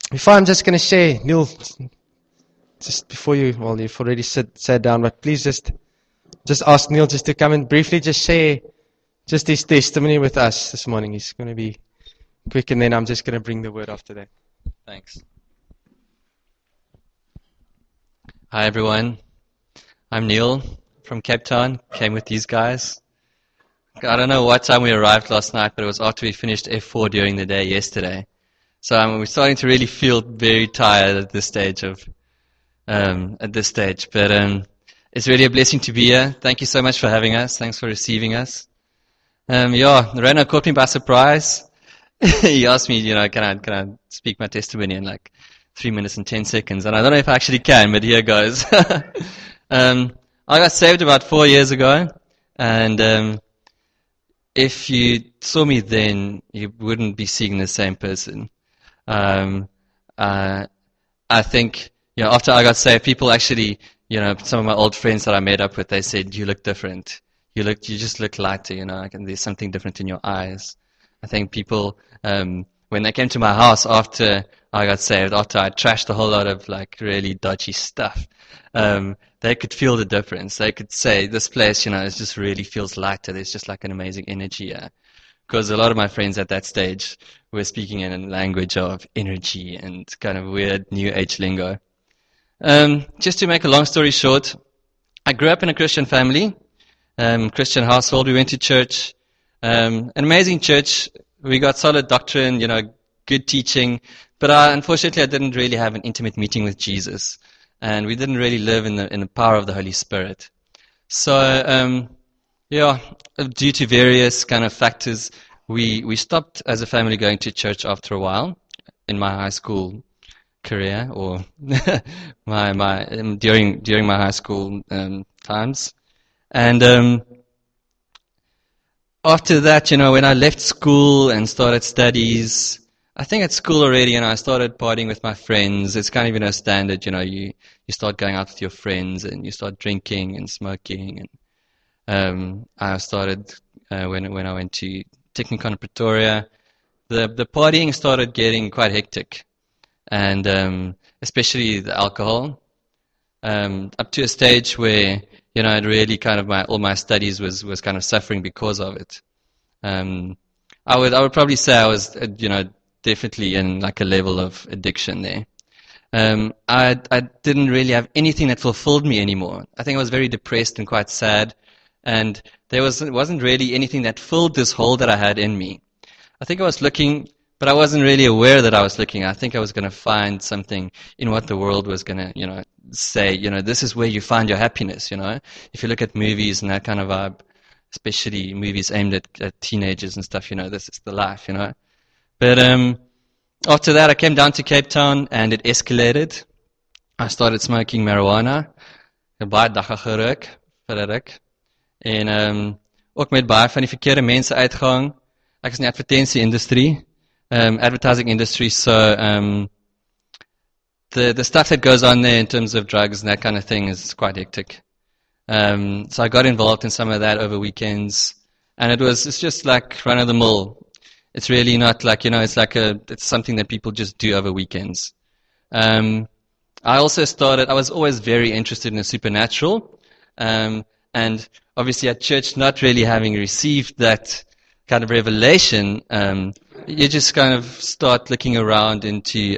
Before I'm just going to share, Neil, just before you've already sat down, but please just ask Neil just to come and briefly just share just his testimony with us this morning. He's going to be quick, and then I'm just going to bring the word after that. Thanks. Hi everyone, I'm Neil from Cape Town, came with these guys. I don't know what time we arrived last night, but it was after we finished F4 during the day yesterday. So we're starting to really feel very tired at this stage but it's really a blessing to be here. Thank you so much for having us. Thanks for receiving us. Reno caught me by surprise. He asked me, can I speak my testimony in like 3 minutes and 10 seconds? And I don't know if I actually can, but here goes. I got saved about 4 years ago, and if you saw me then, you wouldn't be seeing the same person. I think, after I got saved, people actually, some of my old friends that I met up with, they said, you look different. You just look lighter, and there's something different in your eyes. I think people, when they came to my house after I got saved, after I trashed a whole lot of like really dodgy stuff, they could feel the difference. They could say, this place, it just really feels lighter. There's just like an amazing energy here. Because a lot of my friends at that stage were speaking in a language of energy and kind of weird new age lingo. Just to make a long story short, I grew up in a Christian family, Christian household. We went to church, an amazing church. We got solid doctrine, good teaching. But unfortunately, I didn't really have an intimate meeting with Jesus. And we didn't really live in the power of the Holy Spirit. So, due to various kind of factors, we stopped as a family going to church after a while in my high school career, or during my high school times. And after that, when I left school and started studies, I think at school already, I started partying with my friends. It's kind of, standard, you start going out with your friends and you start drinking and smoking. And I started, when I went to Technikon Pretoria, the partying started getting quite hectic. And especially the alcohol, up to a stage where, it really kind of all my studies was kind of suffering because of it. I would probably say I was, definitely in like a level of addiction there. I didn't really have anything that fulfilled me anymore. I think I was very depressed and quite sad, and there wasn't really anything that filled this hole that I had in me. I think I was looking, but I wasn't really aware that I was looking. I think I was going to find something in what the world was going to, say, this is where you find your happiness, If you look at movies and that kind of vibe, especially movies aimed at teenagers and stuff, this is the life, But after that, I came down to Cape Town, and it escalated. I started smoking marijuana. Baie dagga gerook vir 'n ruk. En ook met baie van die verkeerde mense uitgang. Ek is in die advertensie-industrie, advertising industry, so the stuff that goes on there in terms of drugs and that kind of thing is quite hectic. So I got involved in some of that over weekends, and it's just like run of the mill. It's really not like, it's something that people just do over weekends. I was always very interested in the supernatural, and obviously at church, not really having received that kind of revelation, you just kind of start looking around into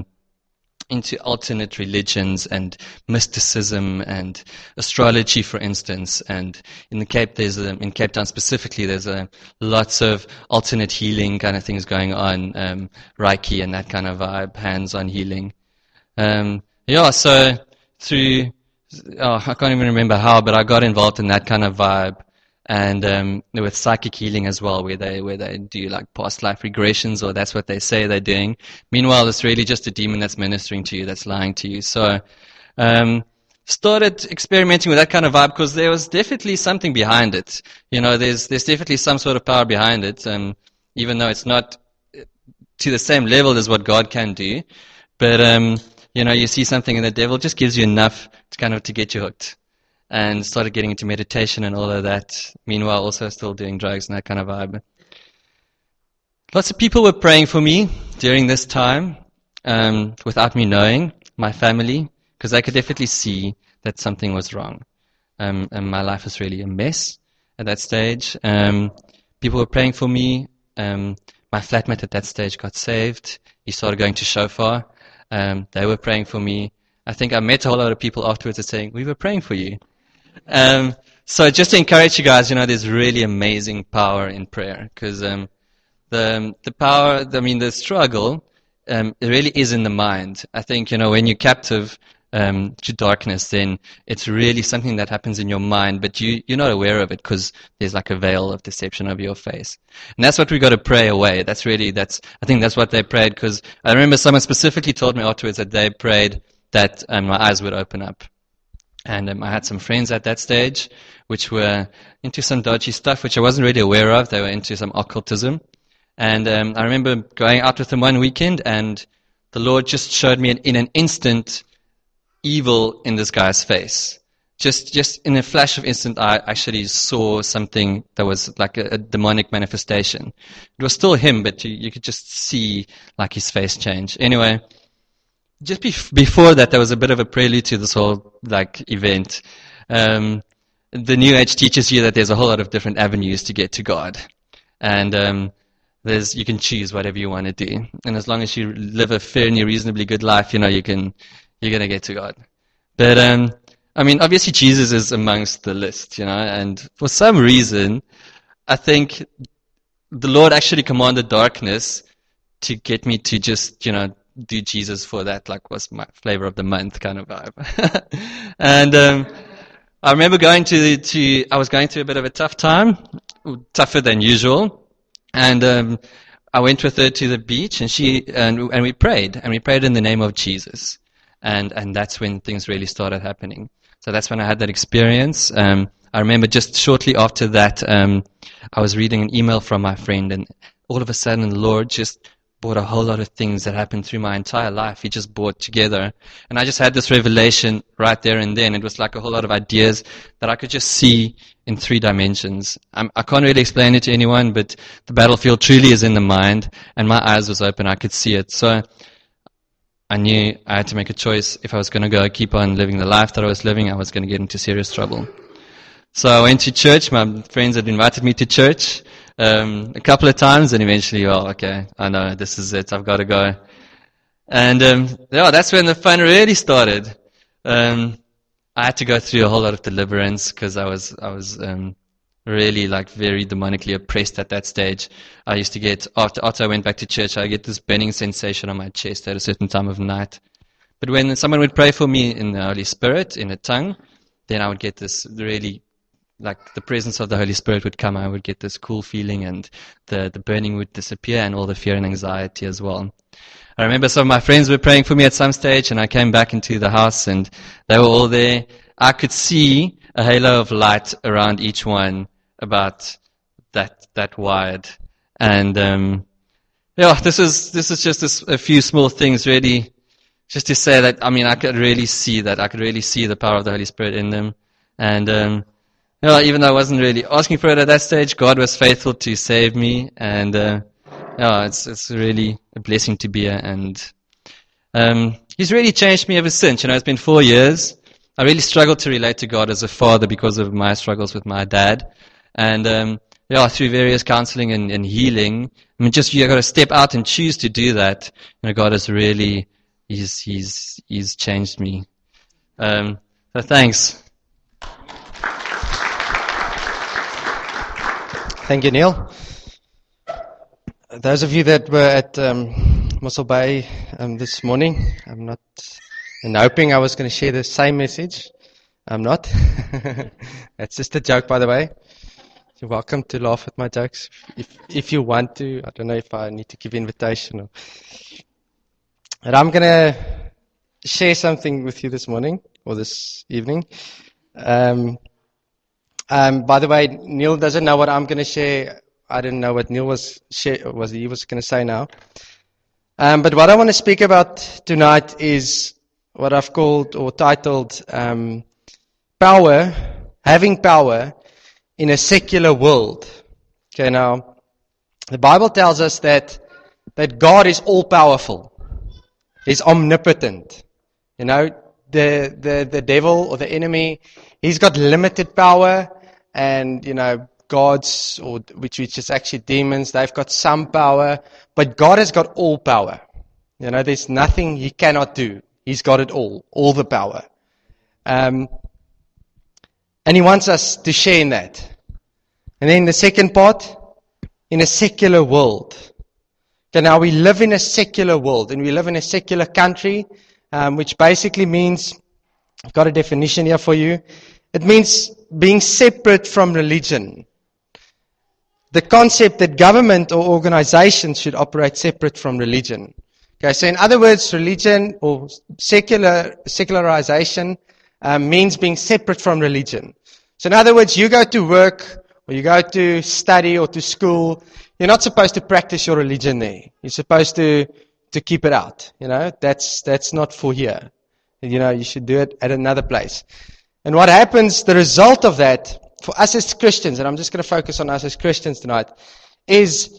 alternate religions and mysticism and astrology, for instance. And in Cape Town specifically, there's lots of alternate healing kind of things going on, Reiki and that kind of vibe, hands-on healing. So through, I can't even remember how, but I got involved in that kind of vibe. And with psychic healing as well, where they do like past life regressions, or that's what they say they're doing. Meanwhile, it's really just a demon that's ministering to you, that's lying to you. So started experimenting with that kind of vibe, because there was definitely something behind it. There's definitely some sort of power behind it, even though it's not to the same level as what God can do. But you see something, and the devil just gives you enough to get you hooked. And started getting into meditation and all of that. Meanwhile, also still doing drugs and that kind of vibe. Lots of people were praying for me during this time. without me knowing, my family, because they could definitely see that something was wrong. And my life was really a mess at that stage. People were praying for me. My flatmate at that stage got saved. He started going to shofar. They were praying for me. I think I met a whole lot of people afterwards that saying, we were praying for you. So just to encourage you guys, there's really amazing power in prayer, because the power, the struggle, it really is in the mind. I think, when you're captive to darkness, then it's really something that happens in your mind, but you're not aware of it because there's like a veil of deception over your face. And that's what we got to pray away. I think that's what they prayed, because I remember someone specifically told me afterwards that they prayed that my eyes would open up. And I had some friends at that stage which were into some dodgy stuff which I wasn't really aware of. They were into some occultism. And I remember going out with them one weekend, and the Lord just showed me in an instant evil in this guy's face. Just in a flash of instant, I actually saw something that was like a demonic manifestation. It was still him, but you could just see like his face change. Anyway, just before that, there was a bit of a prelude to this whole event. The New Age teaches you that there's a whole lot of different avenues to get to God, and you can choose whatever you want to do, and as long as you live a fairly reasonably good life, you're gonna get to God. But obviously Jesus is amongst the list, and for some reason, I think the Lord actually commanded darkness to get me to just do Jesus for that, was my flavor of the month kind of vibe. And I remember I was going through a bit of a tough time, tougher than usual, and I went with her to the beach, and we prayed in the name of Jesus, and that's when things really started happening. So that's when I had that experience. I remember just shortly after that, I was reading an email from my friend, and all of a sudden the Lord just brought a whole lot of things that happened through my entire life. He just brought together. And I just had this revelation right there and then. It was like a whole lot of ideas that I could just see in 3 dimensions. I can't really explain it to anyone, but the battlefield truly is in the mind, and my eyes was open. I could see it. So I knew I had to make a choice. If I was going to go keep on living the life that I was living, I was going to get into serious trouble. So I went to church. My friends had invited me to church a couple of times, and eventually, okay, I know, this is it, I've got to go. And that's when the fun really started. I had to go through a whole lot of deliverance, because I was really very demonically oppressed at that stage. I used to get, after I went back to church, I get this burning sensation on my chest at a certain time of night. But when someone would pray for me in the Holy Spirit, in a tongue, then I would get this really, the presence of the Holy Spirit would come. I would get this cool feeling, and the burning would disappear, and all the fear and anxiety as well. I remember some of my friends were praying for me at some stage, and I came back into the house, and they were all there. I could see a halo of light around each one, about that wide. And this is just a few small things, really, just to say that I could really see the power of the Holy Spirit in them. And even though I wasn't really asking for it at that stage, God was faithful to save me, and it's really a blessing to be here. And He's really changed me ever since. It's been 4 years. I really struggled to relate to God as a father because of my struggles with my dad, and through various counseling and healing. Just you got to step out and choose to do that. God has really He's changed me. So thanks. Thank you, Neil. Those of you that were at Mossel Bay this morning, I'm not, and hoping I was going to share the same message. I'm not. That's just a joke, by the way. You're welcome to laugh at my jokes if you want to. I don't know if I need to give invitation. But I'm going to share something with you this morning or this evening. By the way, Neil doesn't know what I'm going to share. I didn't know what Neil was going to say now. But what I want to speak about tonight is what I've called or titled having power in a secular world. Okay, now the Bible tells us that God is all powerful. He's omnipotent. You know, the devil or the enemy, he's got limited power, and, you know, gods, or which is actually demons, they've got some power, but God has got all power. You know, there's nothing he cannot do. He's got it all the power. And he wants us to share in that. And then the second part, in a secular world. Okay, now we live in a secular world, and we live in a secular country, which basically means, I've got a definition here for you. It means being separate from religion. The concept that government or organizations should operate separate from religion. Okay, so in other words, religion or secularization means being separate from religion. So in other words, you go to work, or you go to study or to school, you're not supposed to practice your religion there. You're supposed to keep it out. You know, that's not for here. You know, you should do it at another place. And what happens, the result of that, for us as Christians, and I'm just going to focus on us as Christians tonight, is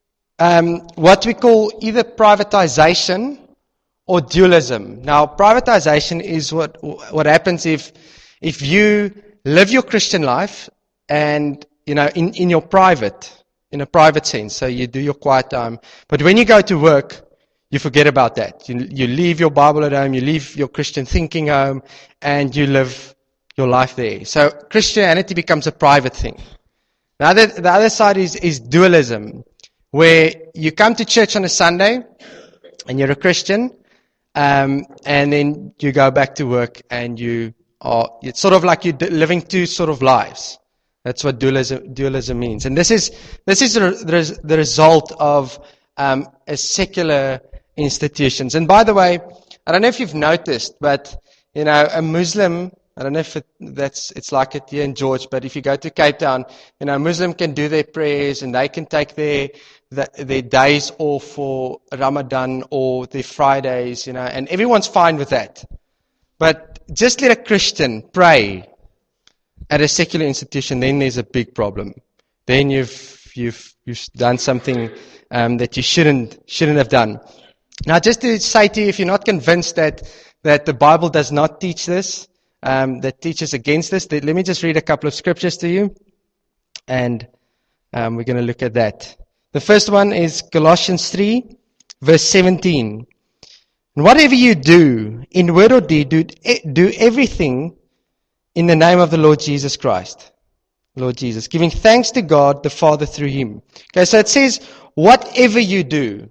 what we call either privatization or dualism. Now, privatization is what happens if you live your Christian life and, you know, in your private, in a private sense. So you do your quiet time. But when you go to work, you forget about that. You leave your Bible at home, you leave your Christian thinking home, and you live your life there. So Christianity becomes a private thing. The other side is dualism, where you come to church on a Sunday, and you're a Christian, and then you go back to work, and it's sort of like you're living two sort of lives. That's what dualism means. And this is the result of a secular institutions. And by the way, I don't know if you've noticed, but, you know, a Muslim, I don't know if it's like it here in George, but if you go to Cape Town, you know, a Muslim can do their prayers, and they can take their days off for Ramadan or their Fridays, you know, and everyone's fine with that. But just let a Christian pray at a secular institution, then there's a big problem. Then you've done something that you shouldn't have done. Now, just to say to you, if you're not convinced that the Bible does not teach this, that teaches against this, let me just read a couple of scriptures to you, and we're going to look at that. The first one is Colossians 3, verse 17. And whatever you do, in word or deed, do everything in the name of the Lord Jesus Christ. Lord Jesus, giving thanks to God the Father through Him. Okay, so it says, whatever you do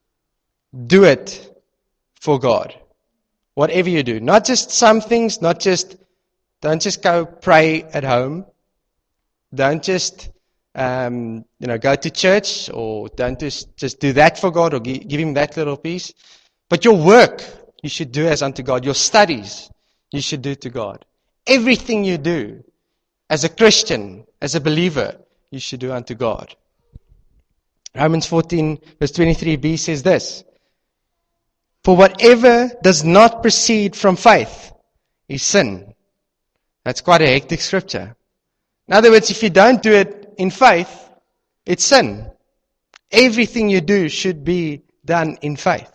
it for God. Whatever you do. Not just some things, don't just go pray at home. Don't just, go to church, or don't just do that for God, or give Him that little piece. But your work, you should do as unto God. Your studies, you should do to God. Everything you do, as a Christian, as a believer, you should do unto God. Romans 14, verse 23b says this, for whatever does not proceed from faith is sin. That's quite a hectic scripture. In other words, if you don't do it in faith, it's sin. Everything you do should be done in faith.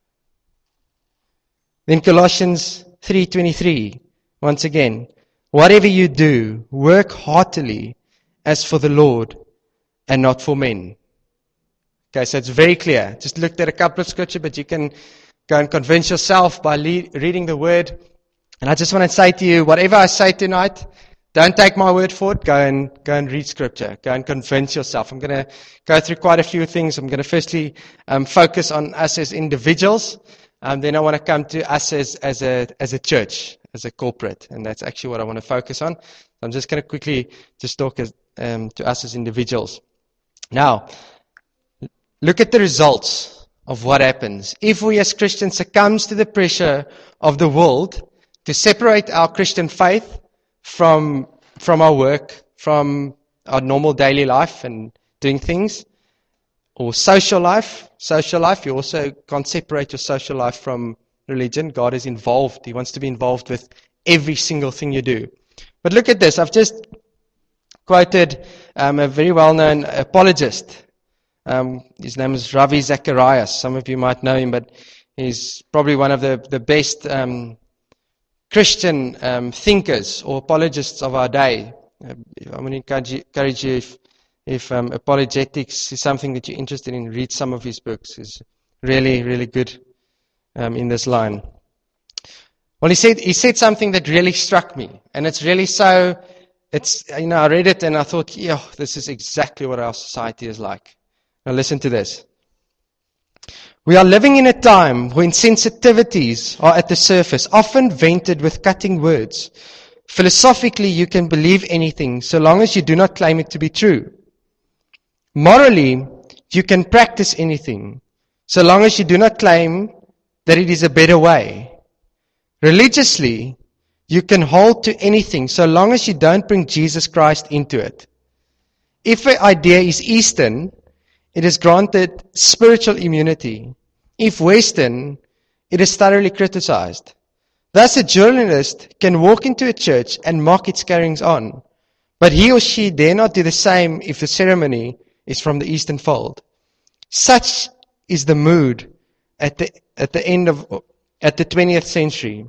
Then Colossians 3:23, once again, whatever you do, work heartily as for the Lord and not for men. Okay, so it's very clear. Just looked at a couple of scriptures, but you can go and convince yourself by reading the Word. And I just want to say to you, whatever I say tonight, don't take my word for it. Go and read Scripture. Go and convince yourself. I'm going to go through quite a few things. I'm going to firstly focus on us as individuals. Then I want to come to us as a church, as a corporate, and that's actually what I want to focus on. I'm just going to quickly just talk to us as individuals. Now, look at the results of what happens if we as Christians succumbs to the pressure of the world to separate our Christian faith from our work, from our normal daily life and doing things, or social life. You also can't separate your social life from religion. God is involved. He wants to be involved with every single thing you do. But look at this. I've just quoted a very well-known apologist. His name is Ravi Zacharias. Some of you might know him, but He's probably one of the best Christian thinkers or apologists of our day. I want to encourage you, if apologetics is something that you're interested in, read some of his books. He's really, really good in this line. Well, he said something that really struck me, and it's really so. I read it and I thought, yeah, this is exactly what our society is like. Now listen to this. We are living in a time when sensitivities are at the surface, often vented with cutting words. Philosophically, you can believe anything so long as you do not claim it to be true. Morally, you can practice anything so long as you do not claim that it is a better way. Religiously, you can hold to anything so long as you don't bring Jesus Christ into it. If an idea is Eastern, it is granted spiritual immunity. If Western, it is thoroughly criticized. Thus, a journalist can walk into a church and mock its carryings on, but he or she dare not do the same if the ceremony is from the Eastern fold. Such is the mood at the 20th century.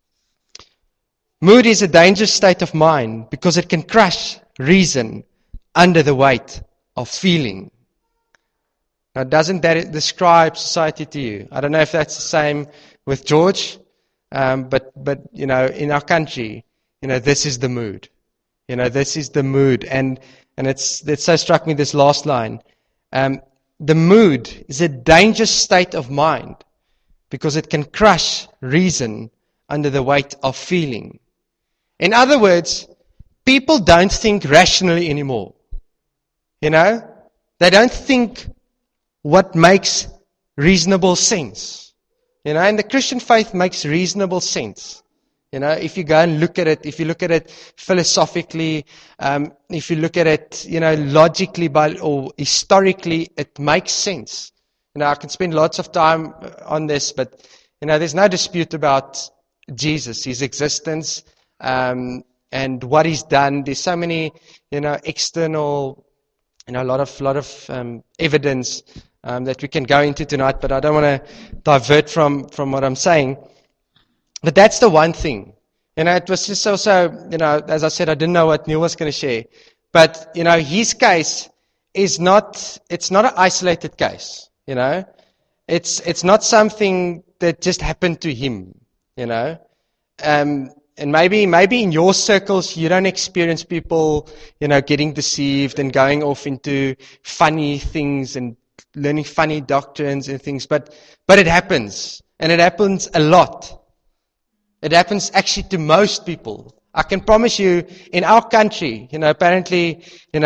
Mood is a dangerous state of mind because it can crush reason under the weight of feeling. Now, doesn't that describe society to you? I don't know if that's the same with George, but in our country, this is the mood. This is the mood, and it so struck me, this last line. The mood is a dangerous state of mind because it can crush reason under the weight of feeling. In other words, people don't think rationally anymore. They don't think what makes reasonable sense. And the Christian faith makes reasonable sense. If you go and look at it, if you look at it philosophically, if you look at it, logically or historically, it makes sense. I can spend lots of time on this, but, there's no dispute about Jesus, His existence, and what He's done. There's so many, external, a lot of evidence that we can go into tonight, but I don't want to divert from what I'm saying. But that's the one thing. It was just also, as I said, I didn't know what Neil was going to share. But, his case it's not an isolated case, It's not something that just happened to him, And maybe in your circles you don't experience people, getting deceived and going off into funny things and learning funny doctrines and things, but it happens, and it happens a lot. It happens actually to most people. I can promise you, in our country, apparently,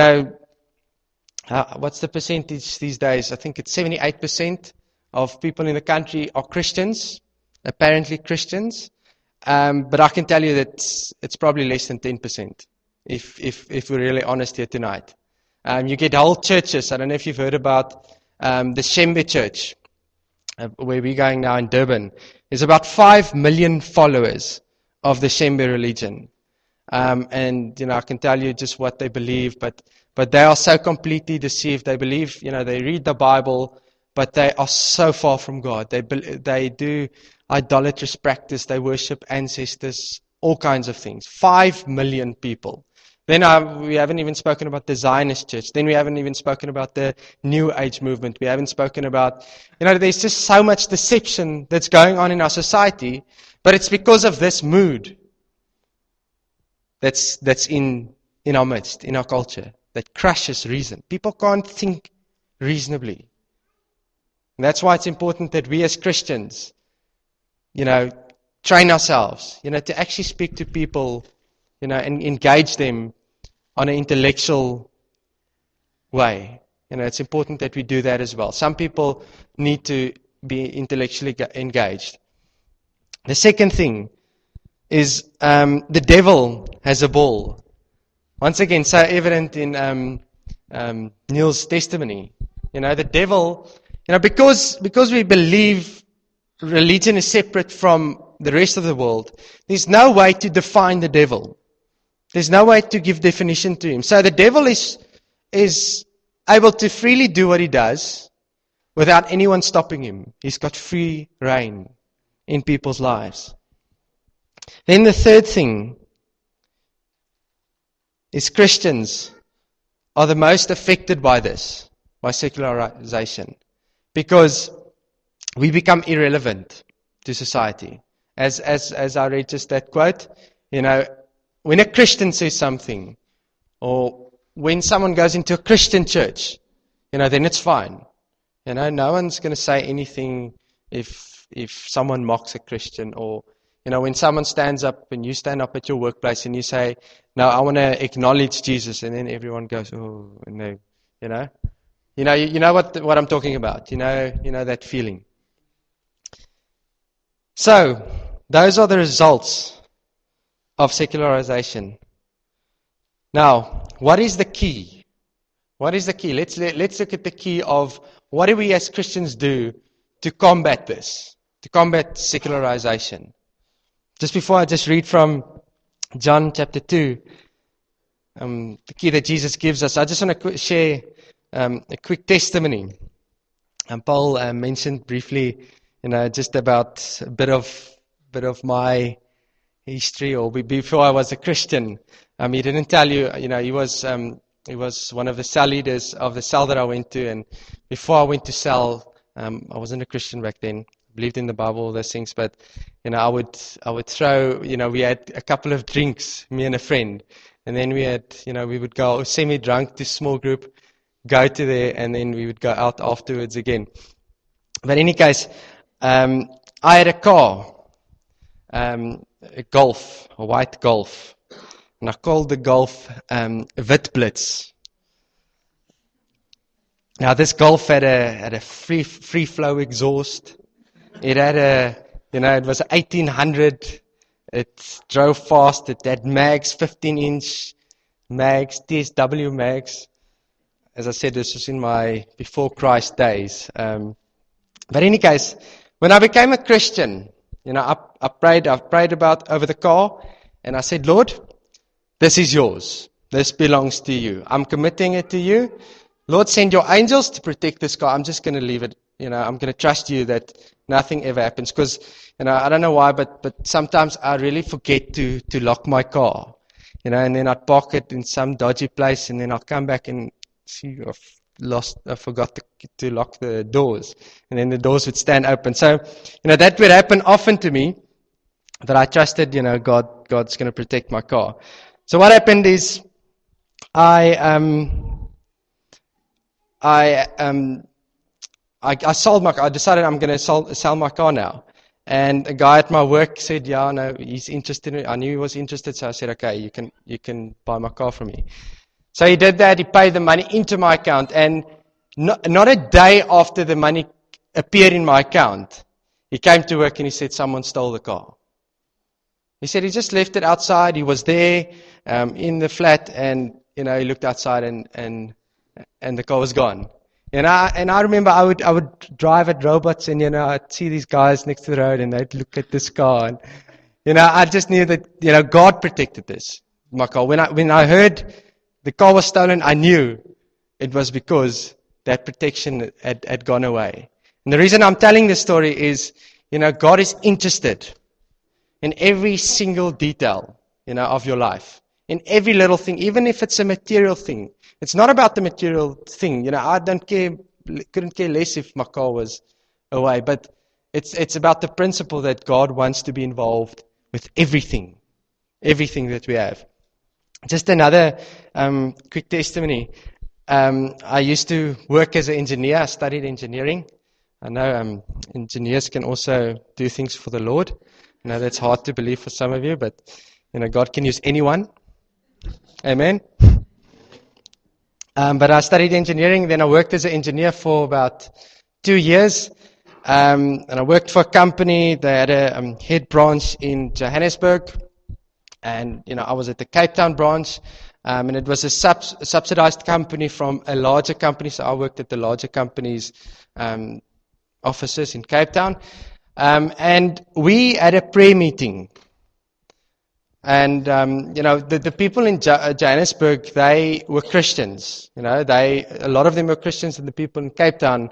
what's the percentage these days? I think it's 78% of people in the country are Christians, apparently Christians. But I can tell you that it's probably less than 10%, if we're really honest here tonight. You get whole churches. I don't know if you've heard about the Shembe Church, where we're going now in Durban. There's about 5 million followers of the Shembe religion. And, I can tell you just what they believe, but they are so completely deceived. They believe, they read the Bible, but they are so far from God. They do idolatrous practice. They worship ancestors, all kinds of things. 5 million people. Then we haven't even spoken about the Zionist church. Then we haven't even spoken about the New Age movement. We haven't spoken about, there's just so much deception that's going on in our society, but it's because of this mood that's in our midst, in our culture, that crushes reason. People can't think reasonably. And that's why it's important that we as Christians, train ourselves, to actually speak to people, and engage them on an intellectual way. It's important that we do that as well. Some people need to be intellectually engaged. The second thing is the devil has a ball. Once again, so evident in Neil's testimony. The devil, because we believe religion is separate from the rest of the world, there's no way to define the devil. There's no way to give definition to him. So the devil is able to freely do what he does, without anyone stopping him. He's got free reign in people's lives. Then the third thing is Christians are the most affected by this, by secularization, because we become irrelevant to society. As I read just that quote, when a Christian says something, or when someone goes into a Christian church, then it's fine. No one's going to say anything if someone mocks a Christian, or when someone stands up and you stand up at your workplace and you say, "No, I want to acknowledge Jesus," and then everyone goes, "Oh, no," you know what I'm talking about. You know that feeling. So those are the results of secularization. Now, what is the key? What is the key? Let's look at the key of what do we as Christians do to combat this, to combat secularization. Just before I just read from John chapter 2, the key that Jesus gives us, I just want to share a quick testimony. And Paul mentioned briefly, just about a bit of my history, or before I was a Christian. He didn't tell you, he was one of the cell leaders of the cell that I went to, and before I went to cell, I wasn't a Christian back then. Believed in the Bible, all those things, but I would throw, we had a couple of drinks, me and a friend, and then we would go semi-drunk to small group, go to there, and then we would go out afterwards again. But in any case, I had a car, a Golf, a white Golf, and I called the Golf Witblitz. Now this Golf had a free flow exhaust. It had it was 1800. It drove fast. It had mags, 15-inch mags, TSW mags. As I said, this was in my before Christ days. But in any case, when I became a Christian, I prayed about over the car, and I said, "Lord, this is yours. This belongs to you. I'm committing it to you. Lord, send your angels to protect this car. I'm just going to leave it. I'm going to trust you that nothing ever happens." Because, I don't know why, but sometimes I really forget to lock my car. And then I'd park it in some dodgy place, and then I'll come back and see I forgot to lock the doors. And then the doors would stand open. So, that would happen often to me, that I trusted, God's going to protect my car. So what happened is, I sold my car. I decided I'm going to sell my car now. And a guy at my work said, "Yeah, no, he's interested in it." I knew he was interested, so I said, "Okay, you can buy my car from me." So he did that. He paid the money into my account, and not a day after the money appeared in my account, he came to work and he said someone stole the car. He said he just left it outside. He was there in the flat, and he looked outside, and the car was gone. And I remember I would drive at Robots, and I'd see these guys next to the road, and they'd look at this car, and I just knew that God protected my car. When I heard the car was stolen, I knew it was because that protection had gone away. And the reason I'm telling this story is, God is interested in every single detail, of your life. In every little thing, even if it's a material thing. It's not about the material thing. I couldn't care less if my car was away. But it's about the principle that God wants to be involved with everything that we have. Just another quick testimony. I used to work as an engineer. I studied engineering. I know engineers can also do things for the Lord. I know that's hard to believe for some of you, but God can use anyone. Amen. But I studied engineering. Then I worked as an engineer for about 2 years. And I worked for a company. They had a head branch in Johannesburg. And, I was at the Cape Town branch. And it was a subsidized company from a larger company. So I worked at the larger company's offices in Cape Town. And we had a prayer meeting. And, the people in Johannesburg, they were Christians. A lot of them were Christians, and the people in Cape Town,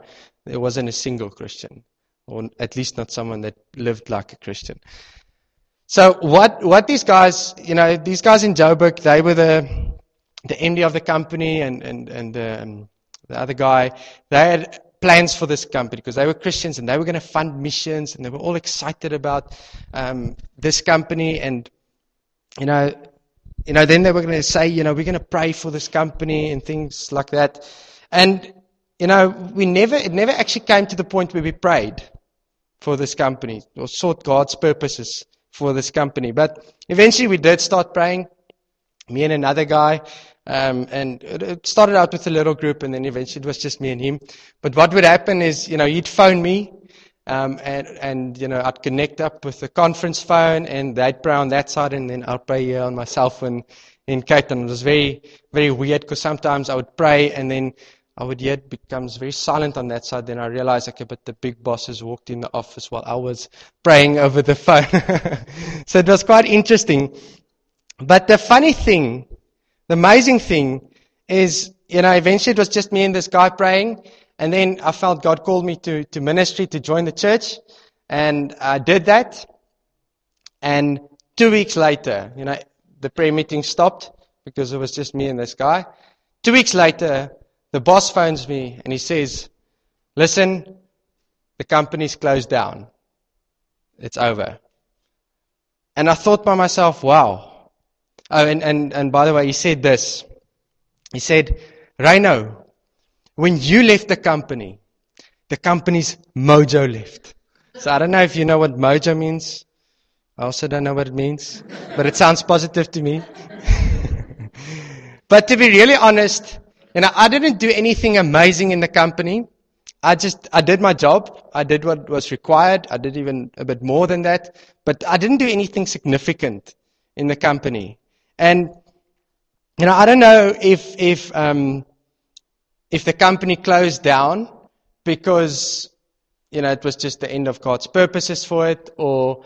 there wasn't a single Christian, or at least not someone that lived like a Christian. So what these guys, these guys in Joburg, they were the MD of the company and the other guy, they had plans for this company because they were Christians and they were going to fund missions and they were all excited about this company and then they were going to say, we're going to pray for this company and things like that. And, it never actually came to the point where we prayed for this company or sought God's purposes for this company. But eventually we did start praying, me and another guy, and it started out with a little group and then eventually it was just me and him. But what would happen is, he'd phone me, and I'd connect up with the conference phone and they'd pray on that side and then I'd pray here on my cell phone in Cape Town. It was very, very weird because sometimes I would pray and then I would hear it becomes very silent on that side. Then I realized, okay, but the big bosses walked in the office while I was praying over the phone. So it was quite interesting. But the funny thing, the amazing thing is, eventually it was just me and this guy praying. And then I felt God called me to ministry, to join the church. And I did that. And 2 weeks later, the prayer meeting stopped because it was just me and this guy. 2 weeks later, the boss phones me and he says, listen, the company's closed down. It's over. And I thought by myself, wow. Oh, and by the way, he said this. He said, Reino, when you left the company's mojo left. So I don't know if you know what mojo means. I also don't know what it means. But it sounds positive to me. But to be really honest, I didn't do anything amazing in the company. I did my job. I did what was required. I did even a bit more than that. But I didn't do anything significant in the company. And, I don't know if the company closed down because, it was just the end of God's purposes for it, or,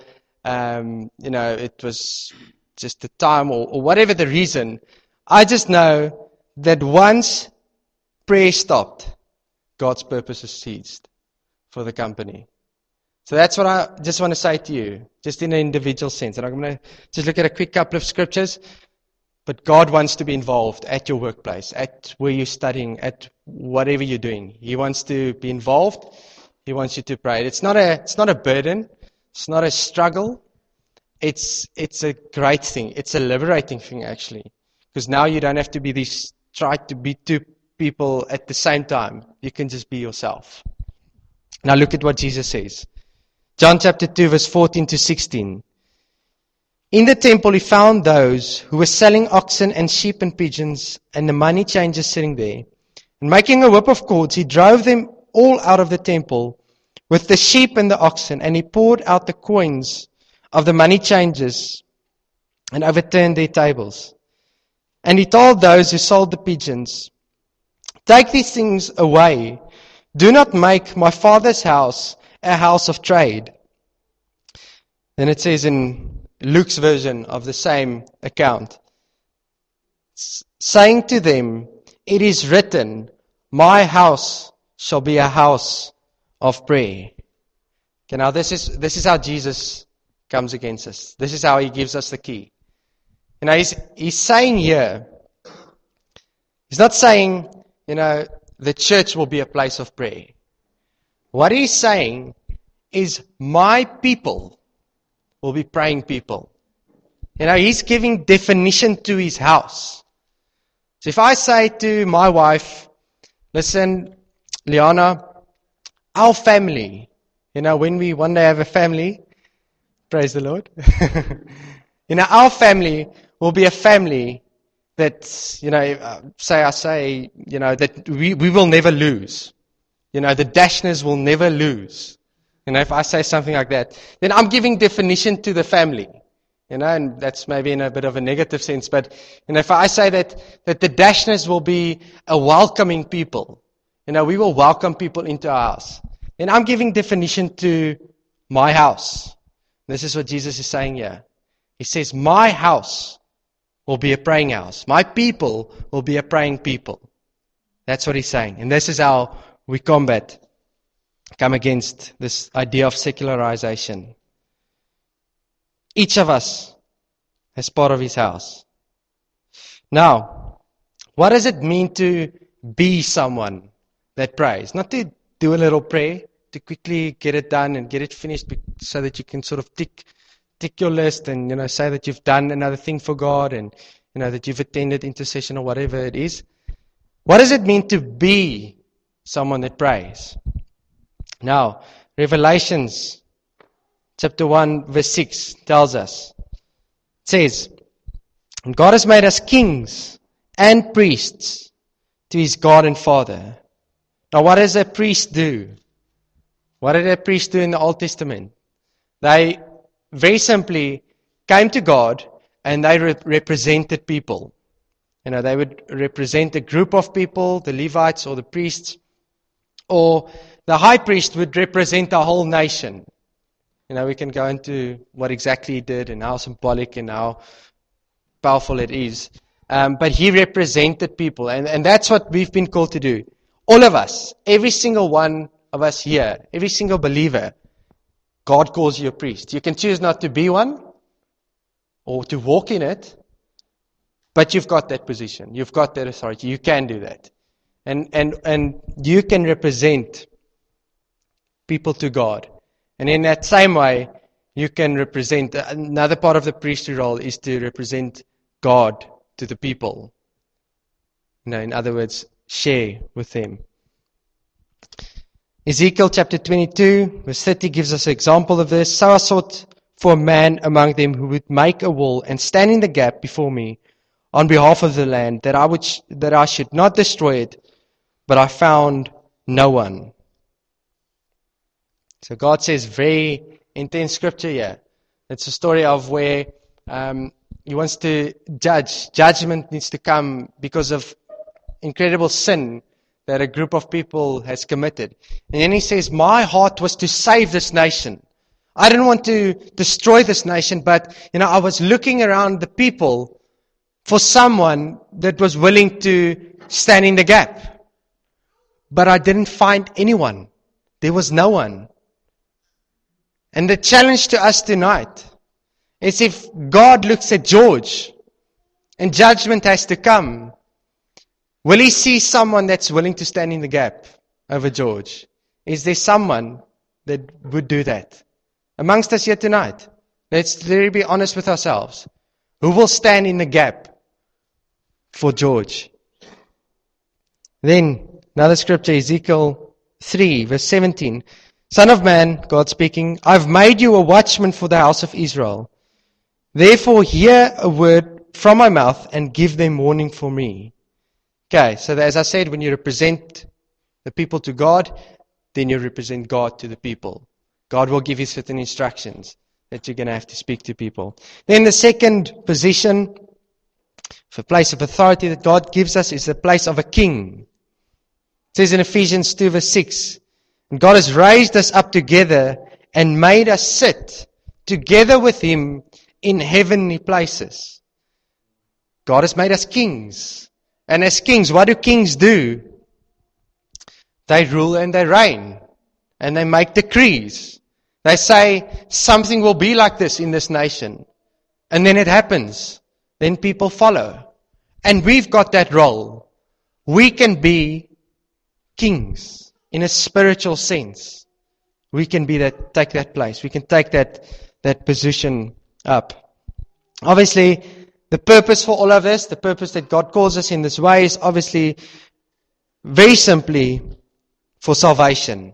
it was just the time, or whatever the reason. I just know that once prayer stopped, God's purposes ceased for the company. So that's what I just want to say to you, just in an individual sense. And I'm going to just look at a quick couple of scriptures. But God wants to be involved at your workplace, at where you're studying, at whatever you're doing. He wants to be involved. He wants you to pray. It's not a burden. It's not a struggle. It's a great thing. It's a liberating thing, actually. Because now you don't have to try to be two people at the same time. You can just be yourself. Now look at what Jesus says. John chapter 2 verse 14 to 16. In the temple he found those who were selling oxen and sheep and pigeons and the money changers sitting there. And making a whip of cords, he drove them all out of the temple with the sheep and the oxen, and he poured out the coins of the money changers and overturned their tables. And he told those who sold the pigeons, take these things away. Do not make my Father's house a house of trade. Then it says in Luke's version of the same account, saying to them, it is written, my house shall be a house of prayer. Okay, now this is how Jesus comes against us. This is how he gives us the key. He's saying here, he's not saying, the church will be a place of prayer. What he's saying is my people will be praying people. He's giving definition to his house. So if I say to my wife, listen, Liana, our family, when we one day have a family, praise the Lord, our family will be a family that, that we will never lose. The Dashners will never lose. If I say something like that, then I'm giving definition to the family. And that's maybe in a bit of a negative sense. But, if I say that the Dashners will be a welcoming people, we will welcome people into our house, then I'm giving definition to my house. This is what Jesus is saying here. He says, my house will be a praying house. My people will be a praying people. That's what he's saying. And this is how we combat come against this idea of secularization. Each of us as part of His house. Now, what does it mean to be someone that prays? Not to do a little prayer, to quickly get it done and get it finished so that you can sort of tick your list and, say that you've done another thing for God and, that you've attended intercession or whatever it is. What does it mean to be someone that prays? Now, Revelations chapter 1 verse 6 tells us, it says, "And God has made us kings and priests to His God and Father." Now, what does a priest do? What did a priest do in the Old Testament? They very simply came to God and they represented people. They would represent a group of people, the Levites or the priests, or the high priest would represent a whole nation. We can go into what exactly he did and how symbolic and how powerful it is. But he represented people, and that's what we've been called to do. All of us, every single one of us here, every single believer, God calls you a priest. You can choose not to be one or to walk in it, but you've got that position. You've got that authority. You can do that. And you can represent people to God. And in that same way, you can represent, another part of the priestly role is to represent God to the people. In other words, share with them. Ezekiel chapter 22, verse 30 gives us an example of this. "So I sought for a man among them who would make a wall and stand in the gap before me on behalf of the land, that I should not destroy it, but I found no one." So God says very intense scripture here. It's a story of where He wants to judge. Judgment needs to come because of incredible sin that a group of people has committed. And then He says, my heart was to save this nation. I didn't want to destroy this nation, but I was looking around the people for someone that was willing to stand in the gap. But I didn't find anyone. There was no one. And the challenge to us tonight is, if God looks at George and judgment has to come, will He see someone that's willing to stand in the gap over George? Is there someone that would do that? Amongst us here tonight, let's really be honest with ourselves. Who will stand in the gap for George? Then, another scripture, Ezekiel 3, verse 17. "Son of man," God speaking, "I've made you a watchman for the house of Israel. Therefore hear a word from my mouth and give them warning for me." Okay, so as I said, when you represent the people to God, then you represent God to the people. God will give you certain instructions that you're going to have to speak to people. Then the second position, the place of authority that God gives us, is the place of a king. It says in Ephesians 2 verse 6, "And God has raised us up together and made us sit together with Him in heavenly places." God has made us kings. And as kings, what do kings do? They rule and they reign. And they make decrees. They say, something will be like this in this nation. And then it happens. Then people follow. And we've got that role. We can be kings in a spiritual sense. We can be that, take that place. We can take that position up. Obviously, the purpose for all of this, the purpose that God calls us in this way, is obviously very simply for salvation.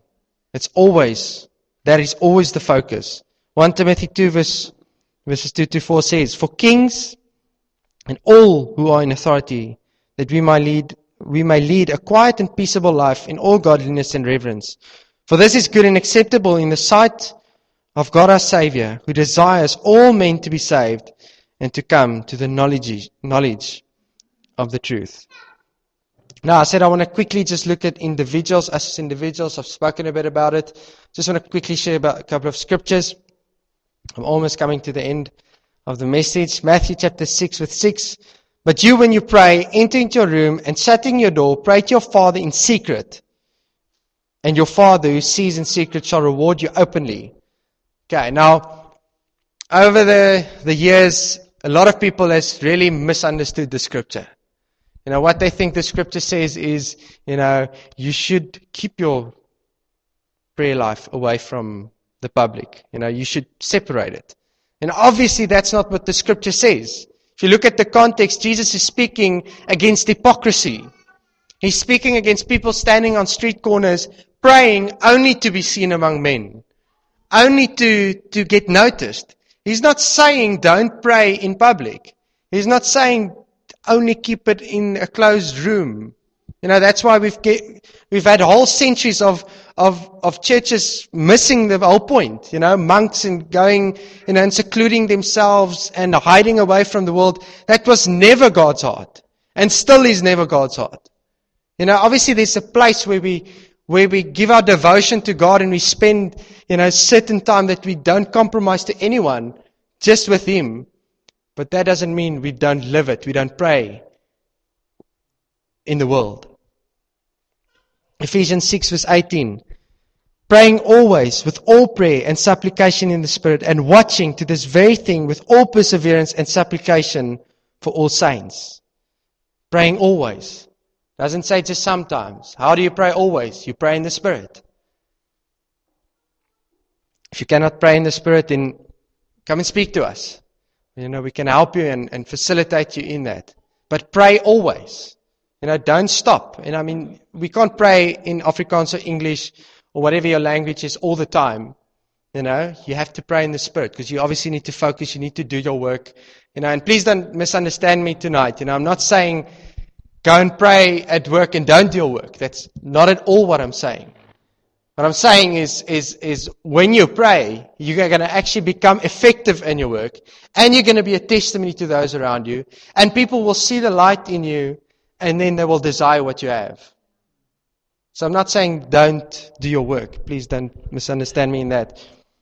That is always the focus. 1 Timothy 2 verses 2 to 4 says, "For kings and all who are in authority, that we may lead a quiet and peaceable life in all godliness and reverence. For this is good and acceptable in the sight of God our Savior, who desires all men to be saved and to come to the knowledge of the truth." Now, I said I want to quickly just look at individuals. Us as individuals, I've spoken a bit about it. Just want to quickly share about a couple of scriptures. I'm almost coming to the end of the message. Matthew chapter 6 verse 6. "But you, when you pray, enter into your room and shutting your door, pray to your Father in secret. and your Father who sees in secret shall reward you openly. Okay, now, over the years, a lot of people has really misunderstood the scripture. What they think the scripture says is, you should keep your prayer life away from the public. You should separate it. And obviously that's not what the scripture says. If you look at the context, Jesus is speaking against hypocrisy. He's speaking against people standing on street corners, praying only to be seen among men, only to get noticed. He's not saying don't pray in public. He's not saying only keep it in a closed room. That's why we've had whole centuries of churches missing the whole point. Monks and going, and secluding themselves and hiding away from the world. That was never God's heart, and still is never God's heart. Obviously there's a place where we give our devotion to God and we spend, certain time that we don't compromise to anyone, just with Him. But that doesn't mean we don't live it. We don't pray in the world. Ephesians 6 verse 18. Praying always with all prayer and supplication in the Spirit, and watching to this very thing with all perseverance and supplication for all saints. Praying always. Doesn't say just sometimes. How do you pray always? You pray in the Spirit. If you cannot pray in the Spirit, then come and speak to us. We can help you and facilitate you in that. But pray always. Don't stop. We can't pray in Afrikaans or English or whatever your language is all the time. You have to pray in the Spirit because you obviously need to focus. You need to do your work. And please don't misunderstand me tonight. I'm not saying go and pray at work and don't do your work. That's not at all what I'm saying. What I'm saying is when you pray, you're going to actually become effective in your work, and you're going to be a testimony to those around you, and people will see the light in you, and then they will desire what you have. So I'm not saying don't do your work. Please don't misunderstand me in that.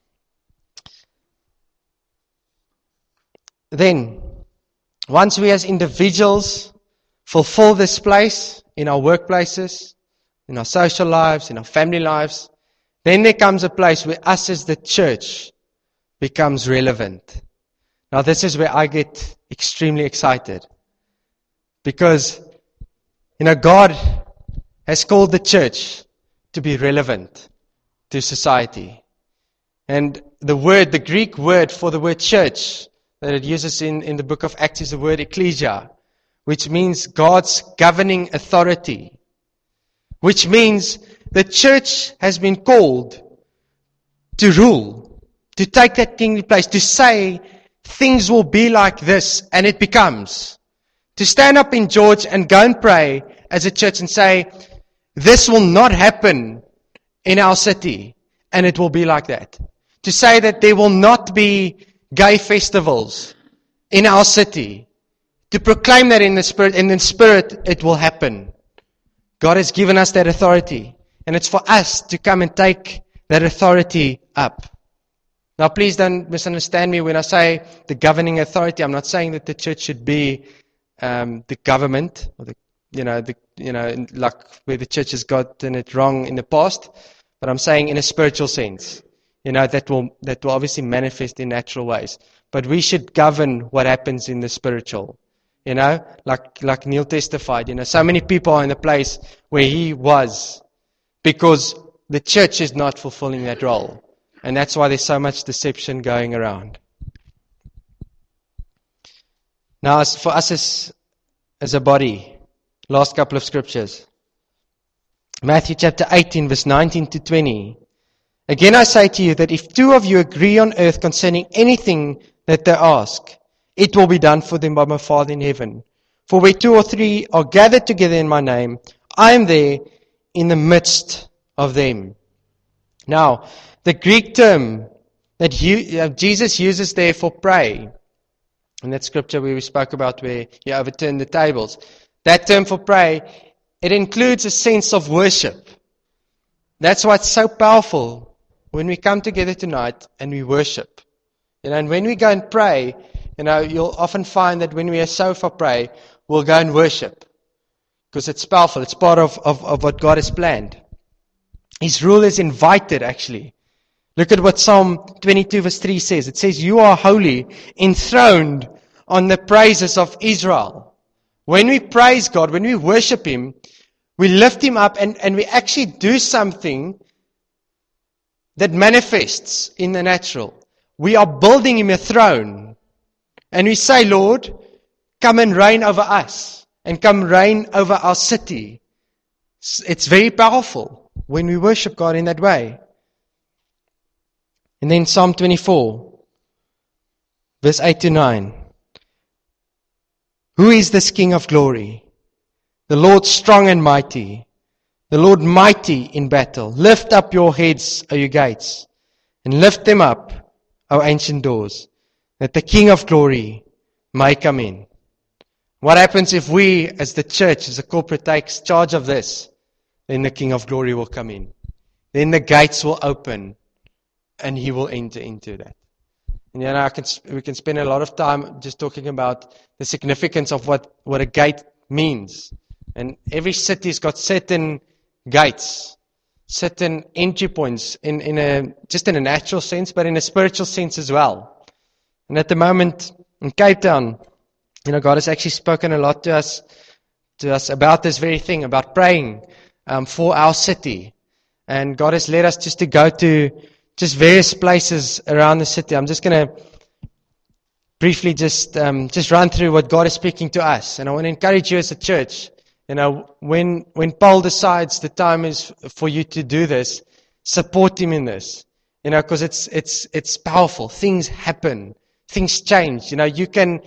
Then, once we as individuals fulfill this place in our workplaces, in our social lives, in our family lives, then there comes a place where us as the church becomes relevant. Now this is where I get extremely excited. Because, God has called the church to be relevant to society. And the Greek word for the word church that it uses in the book of Acts is the word ecclesia, which means God's governing authority. Which means the church has been called to rule, to take that kingly place, to say things will be like this, and it becomes. To stand up in George and go and pray as a church and say, this will not happen in our city, and it will be like that. To say that there will not be gay festivals in our city. To proclaim that in the Spirit, and in Spirit it will happen. God has given us that authority, and it's for us to come and take that authority up. Now please don't misunderstand me when I say the governing authority. I'm not saying that the church should be the government, or like where the church has gotten it wrong in the past, but I'm saying in a spiritual sense. That will obviously manifest in natural ways. But we should govern what happens in the spiritual. Like Neil testified, so many people are in the place where he was because the church is not fulfilling that role. And that's why there's so much deception going around. Now, as for us as a body, last couple of scriptures. Matthew chapter 18, verse 19 to 20. Again I say to you that if two of you agree on earth concerning anything that they ask, it will be done for them by my Father in heaven. For where 2 or 3 are gathered together in my name, I am there in the midst of them. Now, the Greek term that Jesus uses there for pray, in that scripture where we spoke about where he overturned the tables, that term for pray, it includes a sense of worship. That's why it's so powerful when we come together tonight and we worship. And when we go and pray, you'll often find that when we are sofa pray, we'll go and worship. Because it's powerful. It's part of what God has planned. His rule is invited, actually. Look at what Psalm 22 verse 3 says. It says, you are holy, enthroned on the praises of Israel. When we praise God, when we worship Him, we lift Him up and we actually do something that manifests in the natural. We are building Him a throne. And we say, Lord, come and reign over us. And come reign over our city. It's very powerful when we worship God in that way. And then Psalm 24, verse 8 to 9. Who is this King of glory? The Lord strong and mighty. The Lord mighty in battle. Lift up your heads, O you gates, and lift them up, O ancient doors, that the King of glory may come in. What happens if we, as the church, as a corporate, takes charge of this? Then the King of glory will come in. Then the gates will open, and He will enter into that. And we can spend a lot of time just talking about the significance of what a gate means. And every city's got certain gates, certain entry points, just in a natural sense, but in a spiritual sense as well. And at the moment in Cape Town, God has actually spoken a lot to us about this very thing, about praying for our city. And God has led us just to go to just various places around the city. I'm just going to briefly just run through what God is speaking to us. And I want to encourage you as a church, when Paul decides the time is for you to do this, support him in this. Because it's powerful. Things happen. Things change. You can,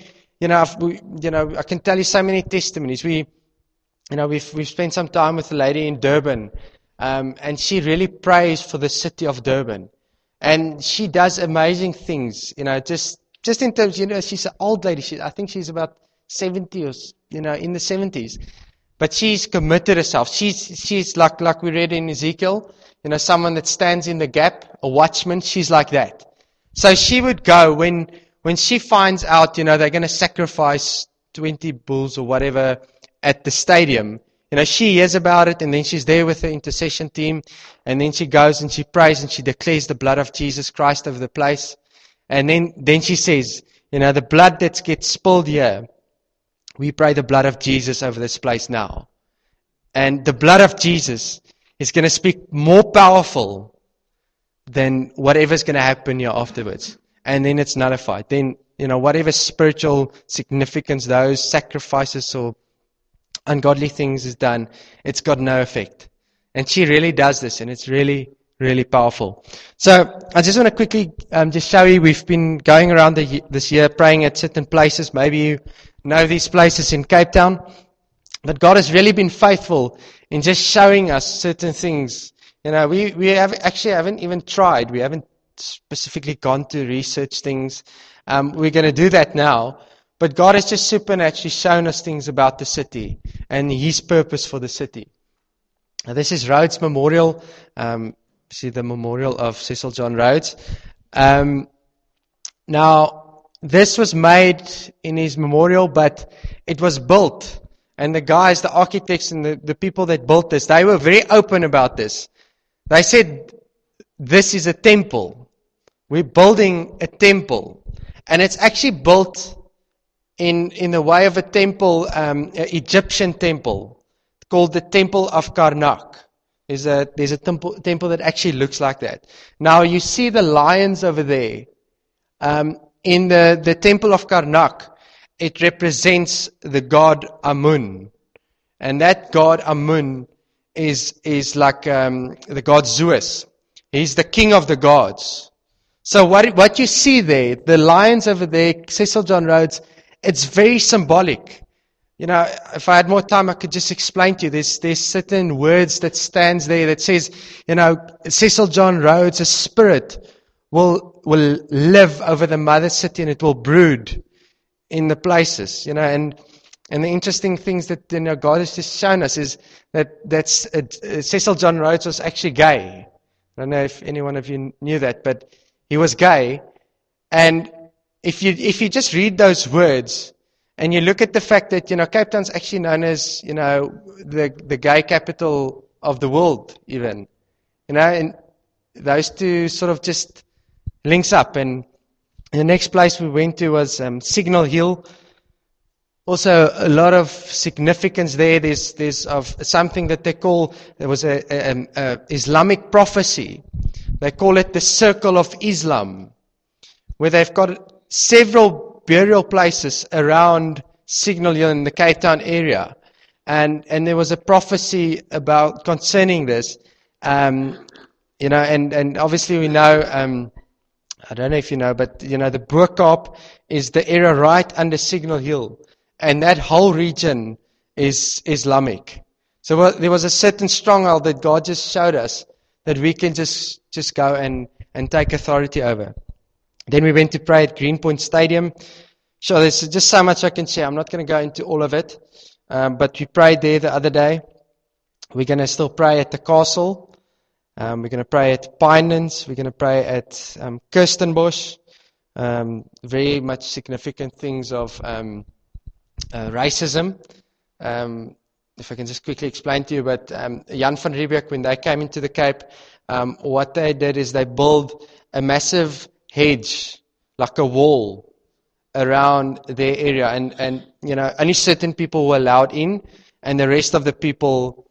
I can tell you so many testimonies. We've spent some time with a lady in Durban, and she really prays for the city of Durban. And she does amazing things, just in terms, she's an old lady. I think she's about 70 or, in the 70s. But she's committed herself. She's like we read in Ezekiel, someone that stands in the gap, a watchman. She's like that. So she would go when she finds out, they're going to sacrifice 20 bulls or whatever at the stadium. She hears about it, and then she's there with the intercession team, and then she goes and she prays and she declares the blood of Jesus Christ over the place. And then she says, the blood that gets spilled here, we pray the blood of Jesus over this place now. And the blood of Jesus is going to speak more powerful than whatever's going to happen here afterwards. And then it's nullified. Then, whatever spiritual significance those sacrifices or ungodly things is done, it's got no effect. And she really does this, and it's really, really powerful. So I just want to quickly just show you, we've been going around this year praying at certain places. Maybe you know these places in Cape Town. But God has really been faithful in just showing us certain things. We haven't even tried. We haven't specifically gone to research things. We're going to do that now. But God has just supernaturally shown us things about the city and His purpose for the city. Now, this is Rhodes Memorial. See the memorial of Cecil John Rhodes. Now, this was made in his memorial, but it was built. And the guys, the architects and the people that built this, they were very open about this. They said, this is a temple. We're building a temple. And it's actually built in the way of a temple, an Egyptian temple, called the Temple of Karnak. There's a temple that actually looks like that. Now you see the lions over there. In the Temple of Karnak, it represents the god Amun. And that god Amun is like the god Zeus. He's the king of the gods. So what you see there, the lions over there, Cecil John Rhodes, it's very symbolic. If I had more time, I could just explain to you. There's certain words that stands there that says, Cecil John Rhodes, a spirit will live over the mother city and it will brood in the places. And the interesting things that God has just shown us is that Cecil John Rhodes was actually gay. I don't know if any one of you knew that, but he was gay. And if you just read those words, and you look at the fact that, Cape Town's actually known as, the gay capital of the world, even. And those two sort of just links up. And the next place we went to was Signal Hill. Also, a lot of significance there. There's of something that they call, there was a Islamic prophecy. They call it the Circle of Islam, where they've got several burial places around Signal Hill in the Cape Town area. And there was a prophecy about concerning this. And obviously we know, I don't know if you know, but the Bo-Kaap is the area right under Signal Hill. And that whole region is Islamic. So there was a certain stronghold that God just showed us that we can just go and take authority over. Then we went to pray at Greenpoint Stadium. Sure, there's just so much I can share. I'm not going to go into all of it. But we prayed there the other day. We're going to still pray at the castle. We're going to pray at Pinelands. We're going to pray at Kirstenbosch. Very much significant things of racism. If I can just quickly explain to you, but Jan van Riebeeck, when they came into the Cape, what they did is they built a massive hedge, like a wall, around their area, and only certain people were allowed in, and the rest of the people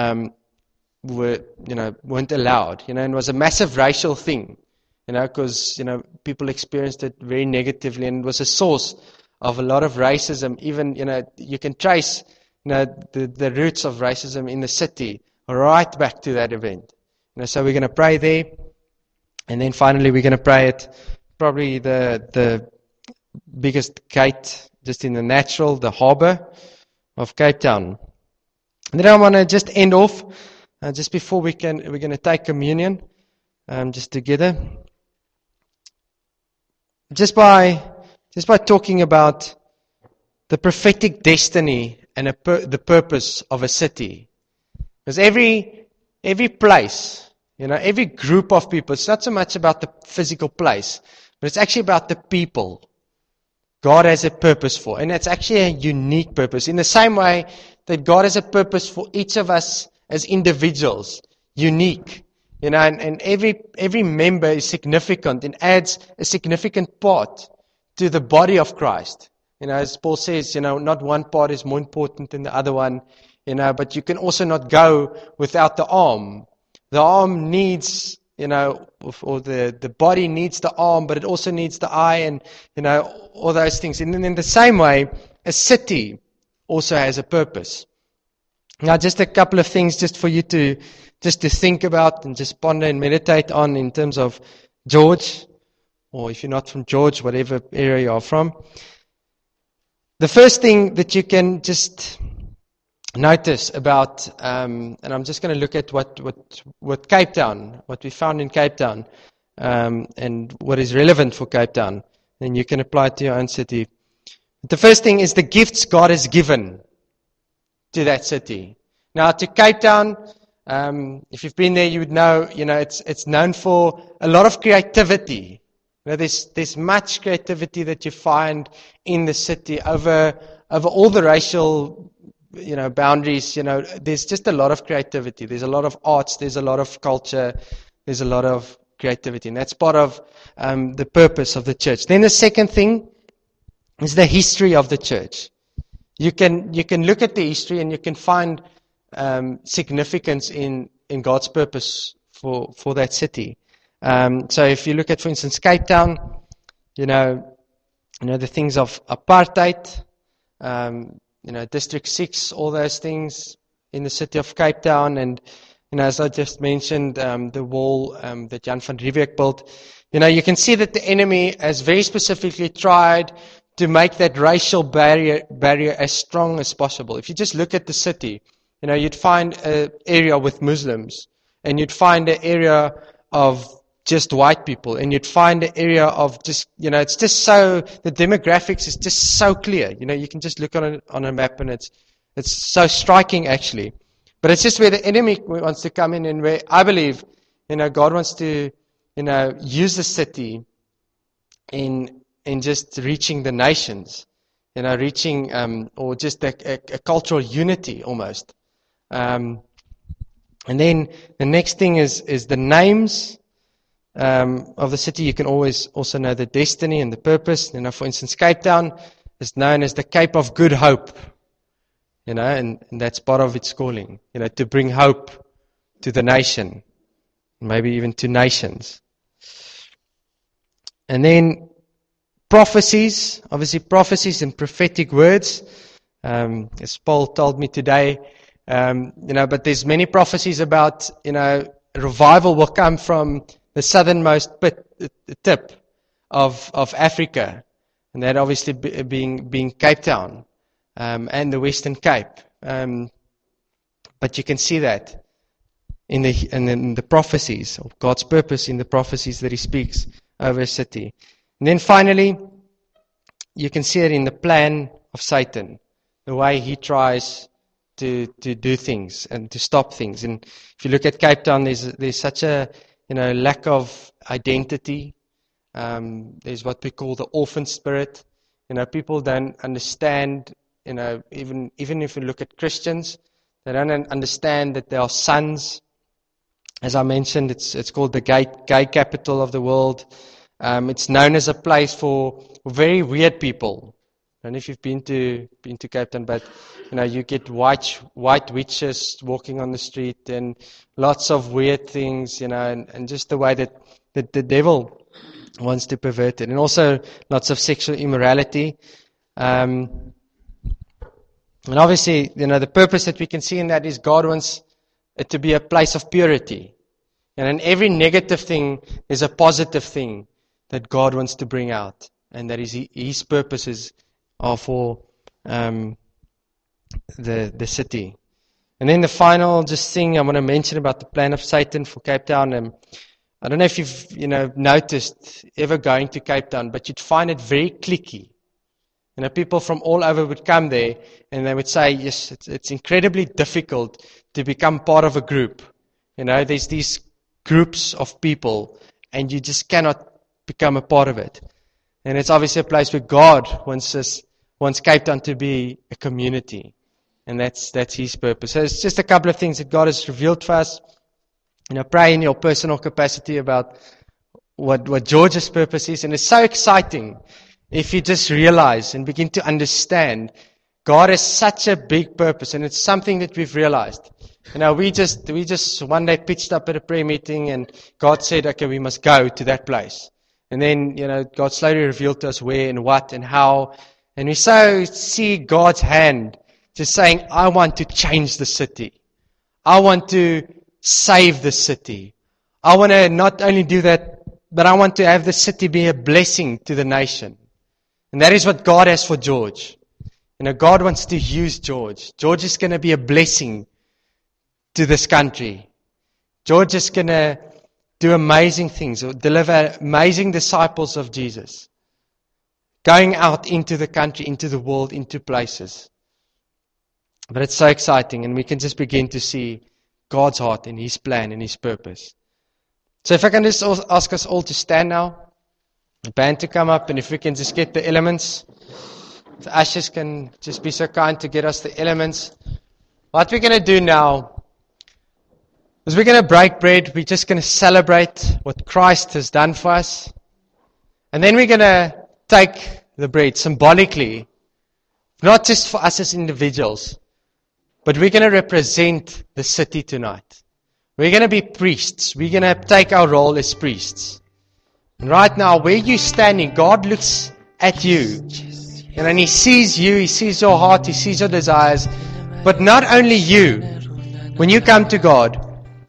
weren't allowed. And it was a massive racial thing, because people experienced it very negatively, and it was a source of a lot of racism. Even you can trace the roots of racism in the city right back to that event. So we're going to pray there, and then finally we're going to pray at probably the biggest gate just in the harbour of Cape Town. And then I want to just end off just before we're going to take communion just together, just by talking about the prophetic destiny and the purpose of a city. Because every place, every group of people, it's not so much about the physical place, but it's actually about the people God has a purpose for. And it's actually a unique purpose. In the same way that God has a purpose for each of us as individuals, unique. And every member is significant and adds a significant part to the body of Christ. As Paul says, not one part is more important than the other one, but you can also not go without the arm. The arm needs, or the body needs the arm, but it also needs the eye and, all those things. And in the same way, a city also has a purpose. Now, just a couple of things just for you to think about and just ponder and meditate on in terms of George, or if you're not from George, whatever area you are from. The first thing that you can just notice about, and I'm just going to look at what Cape Town, what we found in Cape Town, and what is relevant for Cape Town, and you can apply it to your own city. The first thing is the gifts God has given to that city. Now, to Cape Town, if you've been there, you would know, it's known for a lot of creativity. There's much creativity that you find in the city over all the racial, boundaries. There's just a lot of creativity. There's a lot of arts. There's a lot of culture. There's a lot of creativity, and that's part of the purpose of the church. Then the second thing is the history of the church. You can look at the history and you can find significance in God's purpose for that city. So if you look at, for instance, Cape Town, the things of apartheid, District 6, all those things in the city of Cape Town, and as I just mentioned, the wall that Jan van Riebeeck built. You can see that the enemy has very specifically tried to make that racial barrier as strong as possible. If you just look at the city, you'd find an area with Muslims, and you'd find an area of just white people, and you'd find an area of just, it's just so, the demographics is just so clear. You can just look on a map, and it's so striking actually. But it's just where the enemy wants to come in, and where I believe, God wants to, use the city in just reaching the nations, reaching, or just a cultural unity almost. And then the next thing is the names of the city. You can always also know the destiny and the purpose. For instance, Cape Town is known as the Cape of Good Hope. And that's part of its calling. To bring hope to the nation, maybe even to nations. And then prophecies, obviously prophecies and prophetic words. As Paul told me today, but there's many prophecies about, revival will come from the southernmost tip of Africa, and that obviously being Cape Town and the Western Cape. But you can see that in the prophecies of God's purpose in the prophecies that He speaks over a city. And then finally, you can see it in the plan of Satan, the way he tries to do things and to stop things. And if you look at Cape Town, there's such a lack of identity. There's what we call the orphan spirit. People don't understand. Even if you look at Christians, they don't understand that they are sons. As I mentioned, it's called the gay capital of the world. It's known as a place for very weird people. I don't know if you've been to Cape Town, but you get white witches walking on the street and lots of weird things, and just the way that the devil wants to pervert it, and also lots of sexual immorality. And obviously, the purpose that we can see in that is God wants it to be a place of purity. And in every negative thing, there's a positive thing that God wants to bring out, and that is His purposes are for the city. And then the final thing I want to mention about the plan of Satan for Cape Town. I don't know if you've noticed ever going to Cape Town, but you'd find it very cliquey. People from all over would come there, and they would say, yes, it's incredibly difficult to become part of a group. There's these groups of people, and you just cannot become a part of it. And it's obviously a place where God wants Cape Town to be a community. And that's His purpose. So it's just a couple of things that God has revealed for us. Pray in your personal capacity about what George's purpose is. And it's so exciting if you just realize and begin to understand God has such a big purpose, and it's something that we've realized. We just one day pitched up at a prayer meeting, and God said, okay, we must go to that place. And then, God slowly revealed to us where and what and how. And we so see God's hand just saying, I want to change the city. I want to save the city. I want to not only do that, but I want to have the city be a blessing to the nation. And that is what God has for George. God wants to use George. George is going to be a blessing to this country. George is going to do amazing things, or deliver amazing disciples of Jesus. Going out into the country, into the world, into places. But it's so exciting, and we can just begin to see God's heart and His plan and His purpose. So if I can just ask us all to stand now, the band to come up, and if we can just get the elements. The ushers can just be so kind to get us the elements. What we're going to do now is we're going to break bread. We're just going to celebrate what Christ has done for us. And then we're going to take the bread symbolically, not just for us as individuals, but we're going to represent the city tonight. We're going to be priests. We're going to take our role as priests. And right now, where you're standing, God looks at you. And then He sees you, He sees your heart, He sees your desires. But not only you. When you come to God,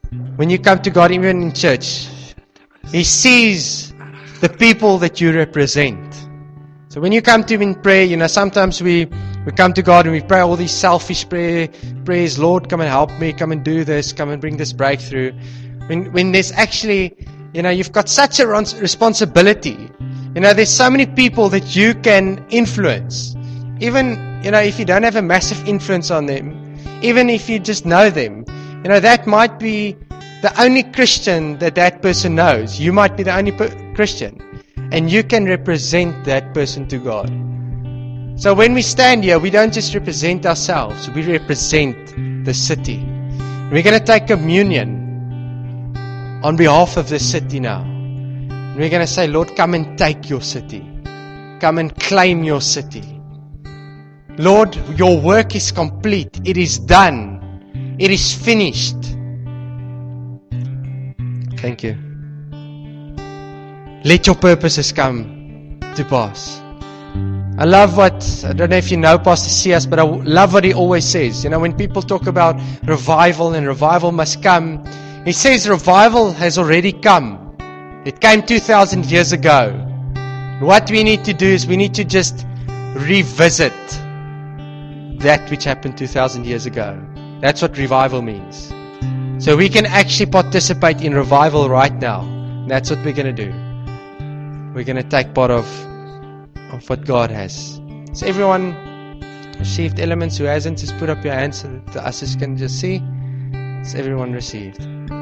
even in church, He sees the people that you represent. So when you come to Him in prayer, sometimes we come to God and we pray all these selfish prayers. Lord, come and help me, come and do this, come and bring this breakthrough. When there's actually, you've got such a responsibility. There's so many people that you can influence. Even, if you don't have a massive influence on them, even if you just know them, that might be the only Christian that person knows. You might be the only Christian. And you can represent that person to God. So when we stand here, we don't just represent ourselves. We represent the city. We're going to take communion on behalf of the city now. And we're going to say, Lord, come and take your city. Come and claim your city. Lord, your work is complete. It is done. It is finished. Thank you. Let your purposes come to pass. I love I don't know if you know Pastor C.S., but I love what he always says. You know, when people talk about revival and revival must come, he says revival has already come. It came 2,000 years ago. What we need to do is we need to just revisit that which happened 2,000 years ago. That's what revival means. So we can actually participate in revival right now. And that's what we're going to do. We're going to take part of what God has. So everyone received elements. Who hasn't, just put up your hands so that the ushers can just see. So everyone received.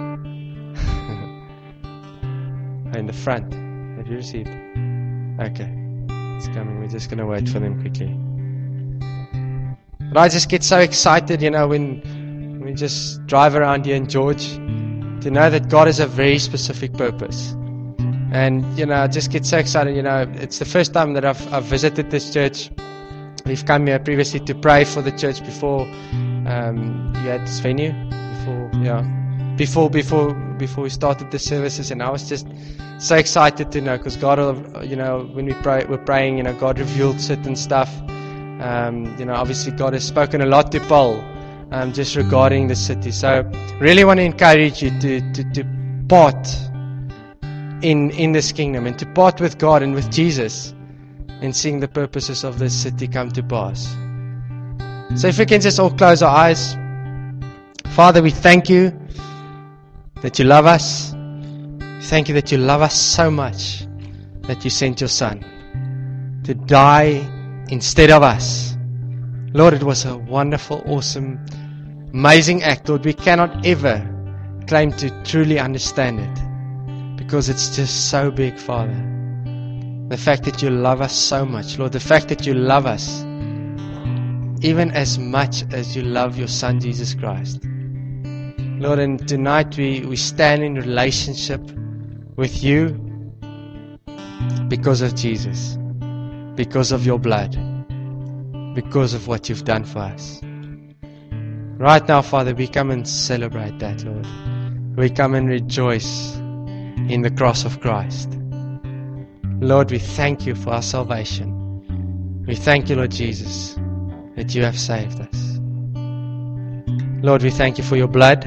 In the front. Have you received? Okay. It's coming. We're just going to wait for them quickly. But I just get so excited, you know, when we just drive around here in George, to know that God has a very specific purpose. And, you know, I just get so excited. You know, it's the first time that I've visited this church. We've come here previously to pray for the church before you had this venue. Before we started the services. And I was just so excited to know, because God, you know, when we're praying, you know, God revealed certain stuff. You know, obviously God has spoken a lot to Paul just regarding the city. So really want to encourage you to part in this kingdom and to part with God and with Jesus in seeing the purposes of this city come to pass. So if we can just all close our eyes. Father, we thank you that you love us. Thank you that you love us so much that you sent your Son to die instead of us. Lord, it was a wonderful, awesome, amazing act. Lord, we cannot ever claim to truly understand it because it's just so big, Father. The fact that you love us so much, Lord, the fact that you love us even as much as you love your Son, Jesus Christ. Lord, and tonight we stand in relationship with you because of Jesus, because of your blood, because of what you've done for us. Right now, Father, we come and celebrate that, Lord. We come and rejoice in the cross of Christ. Lord, we thank you for our salvation. We thank you, Lord Jesus, that you have saved us. Lord, we thank you for your blood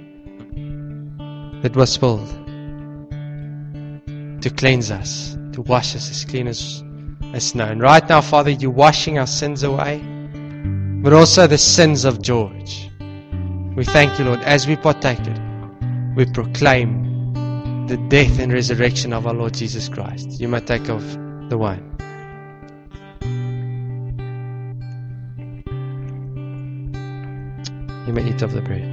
that was spilled to cleanse us, to wash us as clean as snow. And right now, Father, you're washing our sins away, but also the sins of George. We thank you, Lord, as we partake it, we proclaim the death and resurrection of our Lord Jesus Christ. You may take of the wine. You may eat of the bread.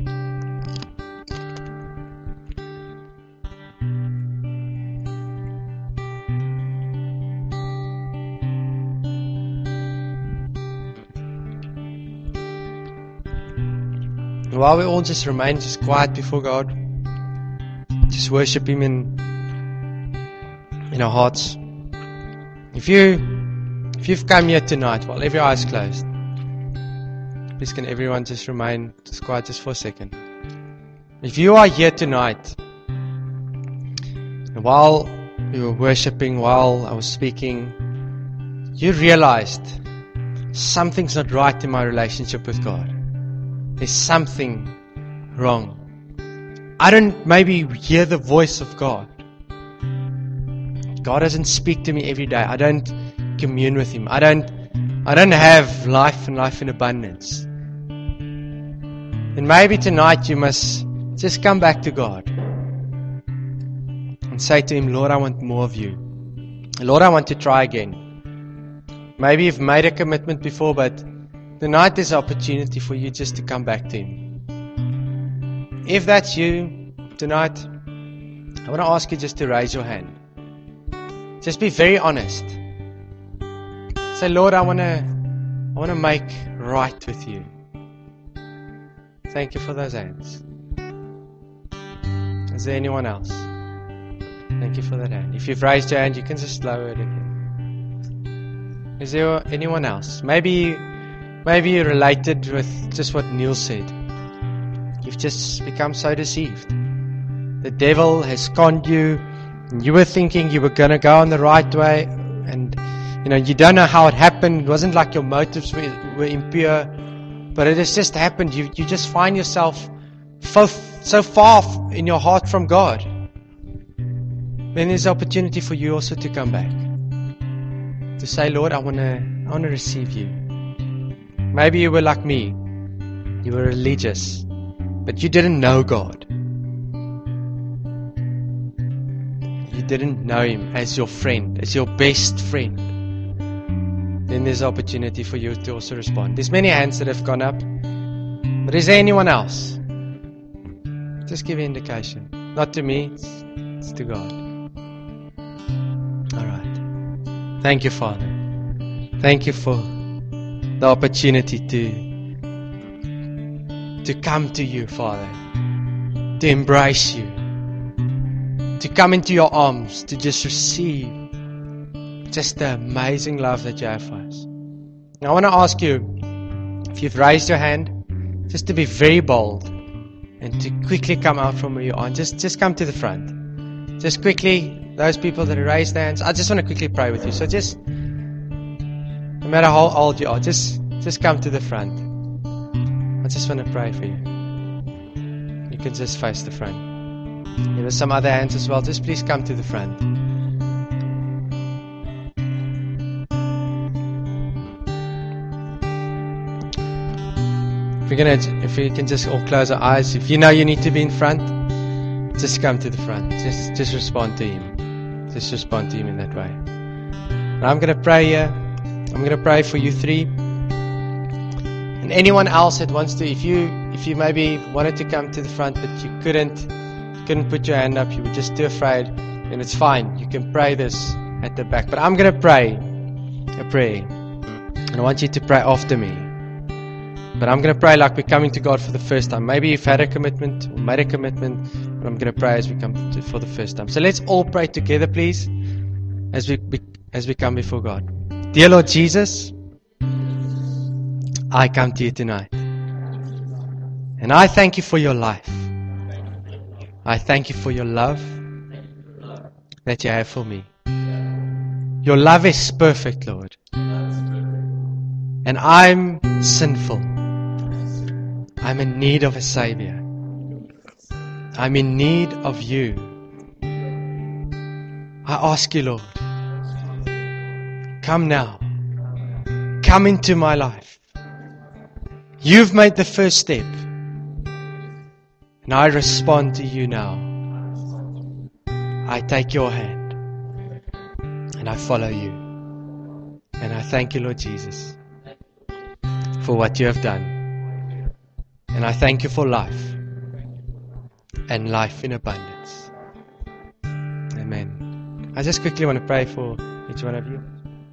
And while we all just remain just quiet before God, just worship Him in our hearts. If you've come here tonight, while every eye is closed, please can everyone just remain just quiet just for a second. If you are here tonight, and while we were worshiping, while I was speaking, you realized something's not right in my relationship with God. There's something wrong. I don't maybe hear the voice of God. God doesn't speak to me every day. I don't commune with Him. I don't have life and life in abundance. And maybe tonight you must just come back to God and say to Him, Lord, I want more of you. Lord, I want to try again. Maybe you've made a commitment before, but tonight is an opportunity for you just to come back to Him. If that's you tonight, I want to ask you just to raise your hand. Just be very honest. Say, Lord, I want to make right with you. Thank you for those hands. Is there anyone else? Thank you for that hand. If you've raised your hand, you can just lower it again. Is there anyone else? Maybe you related with just what Neil said. You've just become so deceived. The devil has conned you. And you were thinking you were going to go on the right way. And, you don't know how it happened. It wasn't like your motives were impure. But it has just happened. You just find yourself so far in your heart from God. Then there's opportunity for you also to come back. To say, Lord, I want to receive you. Maybe you were like me. You were religious. But you didn't know God. You didn't know Him as your friend, as your best friend. Then there's opportunity for you to also respond. There's many hands that have gone up. But is there anyone else? Just give an indication. Not to me, it's to God. Alright. Thank you, Father. Thank you for the opportunity to come to you, Father. To embrace you. To come into your arms. To just receive just the amazing love that you have for us. Now, I want to ask you, if you've raised your hand, just to be very bold and to quickly come out from where you are. And just come to the front. Just quickly, those people that raised their hands, I just want to quickly pray with you. So just, no matter how old you are, just come to the front. I just want to pray for you. You can just face the front. There are some other hands as well. Just please come to the front. If we can just all close our eyes. If you know you need to be in front, just come to the front. Just respond to Him. Just respond to Him in that way. Now I'm going to pray here. I'm going to pray for you three. And anyone else that wants to, if you maybe wanted to come to the front but you couldn't put your hand up, you were just too afraid, then it's fine. You can pray this at the back. But I'm going to pray a prayer. And I want you to pray after me. But I'm going to pray like we're coming to God for the first time. Maybe you've had a commitment or made a commitment, but I'm going to pray as we come for the first time. So let's all pray together, please, as we come before God. Dear Lord Jesus, I come to you tonight. And I thank you for your life. I thank you for your love that you have for me. Your love is perfect, Lord. And I'm sinful. I'm in need of a Savior. I'm in need of you. I ask you, Lord, come now. Come into my life. You've made the first step. And I respond to you now. I take your hand. And I follow you. And I thank you, Lord Jesus, for what you have done. And I thank you for life. And life in abundance. Amen. I just quickly want to pray for each one of you.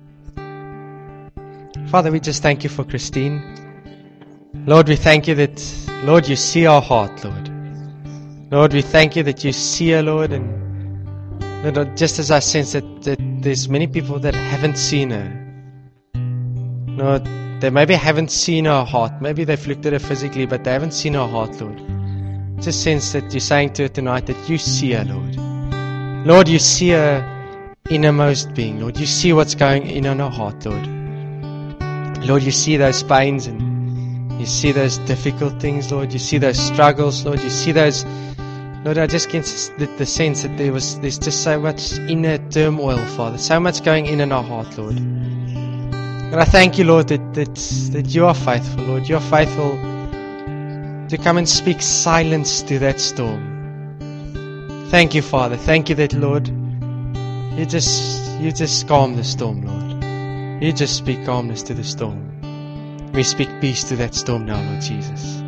Father, we just thank you for Christine. Lord, we thank you that, Lord, you see our heart, Lord. Lord, we thank you that you see her, Lord. And Lord, just as I sense that there's many people that haven't seen her. Lord, they maybe haven't seen her heart. Maybe they've looked at her physically, but they haven't seen her heart, Lord. Just sense that you're saying to her tonight that you see her, Lord. Lord, you see her innermost being, Lord. You see what's going in her heart, Lord. Lord, you see those pains and you see those difficult things, Lord. You see those struggles, Lord. You see those... Lord, I just get the sense that there's just so much inner turmoil, Father. So much going in our heart, Lord. And I thank you, Lord, that you are faithful, Lord. You are faithful to come and speak silence to that storm. Thank you, Father. Thank you that, Lord, you just calm the storm, Lord. You just speak calmness to the storm. We speak peace to that storm now, Lord Jesus.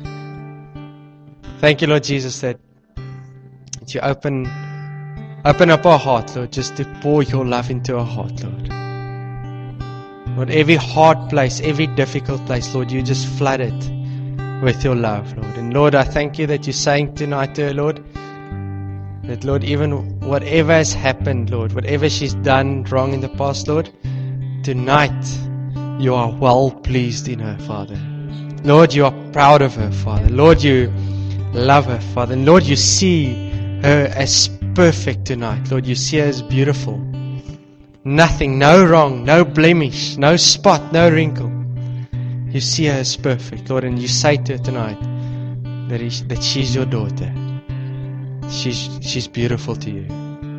Thank you, Lord Jesus, that you open up our heart, Lord, just to pour your love into our heart, Lord. Lord, every hard place, every difficult place, Lord, you just flood it with your love, Lord. And Lord, I thank you that you're saying tonight to her, Lord, that, Lord, even whatever has happened, Lord, whatever she's done wrong in the past, Lord, tonight you are well pleased in her, Father. Lord, you are proud of her, Father. Lord, you love her, Father. And Lord, you see her as perfect tonight. Lord, you see her as beautiful. Nothing, no wrong, no blemish, no spot, no wrinkle. You see her as perfect, Lord, and you say to her tonight that she's your daughter. She's beautiful to you.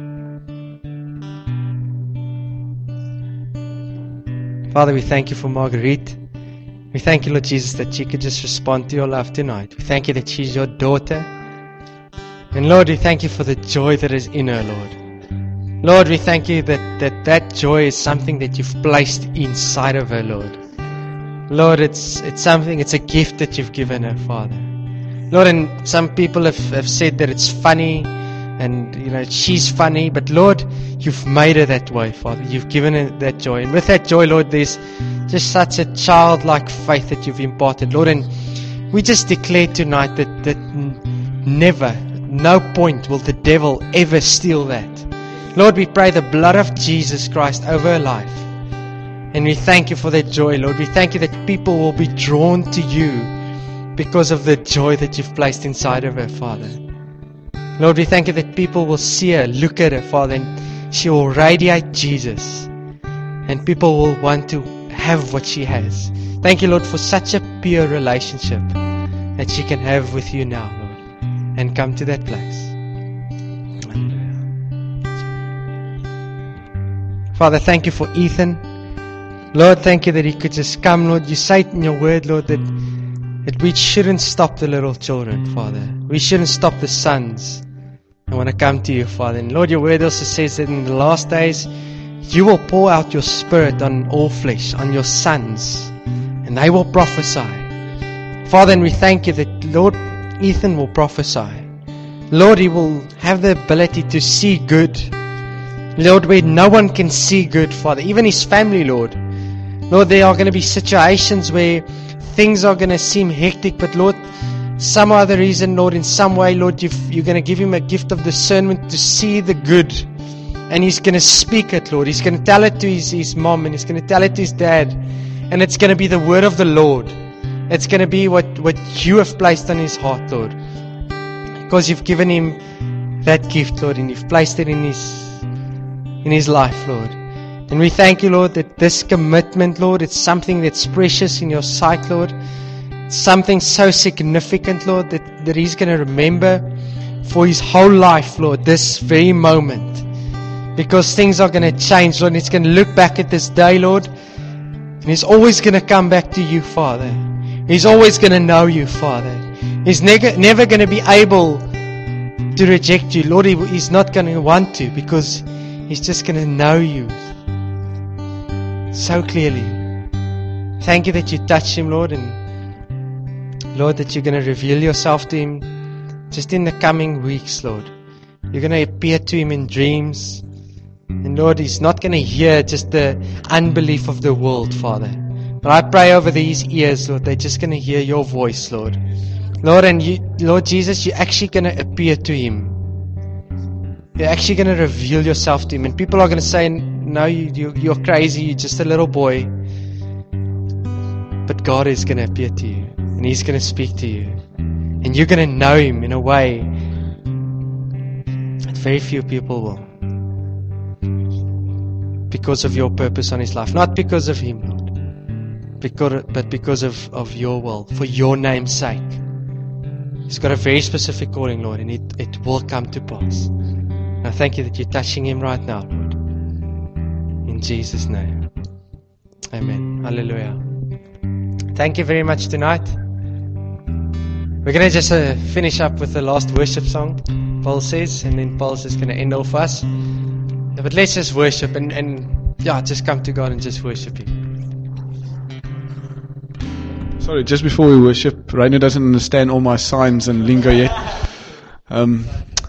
Father, we thank you for Marguerite. We thank you, Lord Jesus, that she could just respond to your love tonight. We thank you that she's your daughter. And Lord, we thank you for the joy that is in her, Lord. Lord, we thank you that joy is something that you've placed inside of her, Lord. Lord, it's something, it's a gift that you've given her, Father. Lord, and some people have said that it's funny and, she's funny, but Lord, you've made her that way, Father. You've given her that joy. And with that joy, Lord, there's just such a childlike faith that you've imparted, Lord. And we just declare tonight that never, no point will the devil ever steal that. Lord, we pray the blood of Jesus Christ over her life. And we thank you for that joy, Lord. We thank you that people will be drawn to you because of the joy that you've placed inside of her, Father. Lord, we thank you that people will see her, look at her, Father, and she will radiate Jesus. And people will want to have what she has. Thank you, Lord, for such a pure relationship that she can have with you now, Lord, and come to that place. Father, thank you for Ethan. Lord, thank you that he could just come, Lord. You say in your word, Lord, that we shouldn't stop the little children, Father. We shouldn't stop the sons. I want to come to you, Father. And Lord, your word also says that in the last days, you will pour out your spirit on all flesh, on your sons, and they will prophesy. Father, and we thank you that, Lord, Ethan will prophesy. Lord, he will have the ability to see good. Lord, where no one can see good, Father, even his family, Lord. Lord, there are going to be situations where things are going to seem hectic, but Lord, some other reason, Lord, in some way, Lord, you're going to give him a gift of discernment to see the good. And he's going to speak it, Lord. He's going to tell it to his mom, and he's going to tell it to his dad. And it's going to be the word of the Lord. It's going to be what you have placed on his heart, Lord. Because you've given him that gift, Lord, and you've placed it in his life, Lord. And we thank you, Lord, that this commitment, Lord, it's something that's precious in your sight, Lord. It's something so significant, Lord, that he's going to remember for his whole life, Lord, this very moment. Because things are going to change, Lord, and he's going to look back at this day, Lord, and he's always going to come back to you, Father. He's always going to know you, Father. He's never going to be able to reject you, Lord. He's not going to want to, because he's just going to know you so clearly. Thank you that you touch him, Lord, and Lord, that you're going to reveal yourself to him just in the coming weeks, Lord. You're going to appear to him in dreams. And Lord, he's not going to hear just the unbelief of the world, Father. But I pray over these ears, Lord, they're just going to hear your voice, Lord. Lord, and you, Lord Jesus, you're actually going to appear to him. You're actually going to reveal yourself to him. And people are going to say, no, you're crazy, you're just a little boy. But God is going to appear to you. And he's going to speak to you. And you're going to know him in a way that very few people will. Because of your purpose on his life. Not because of him, Lord. But because of your will. For your name's sake. He's got a very specific calling, Lord. And it will come to pass. I thank you that you're touching him right now, Lord. In Jesus' name. Amen. Hallelujah. Thank you very much tonight. We're going to just finish up with the last worship song, Paul says. And then Paul's just going to end off us. But let's just worship and just come to God and just worship him. Sorry, just before we worship, Rainer doesn't understand all my signs and lingo yet.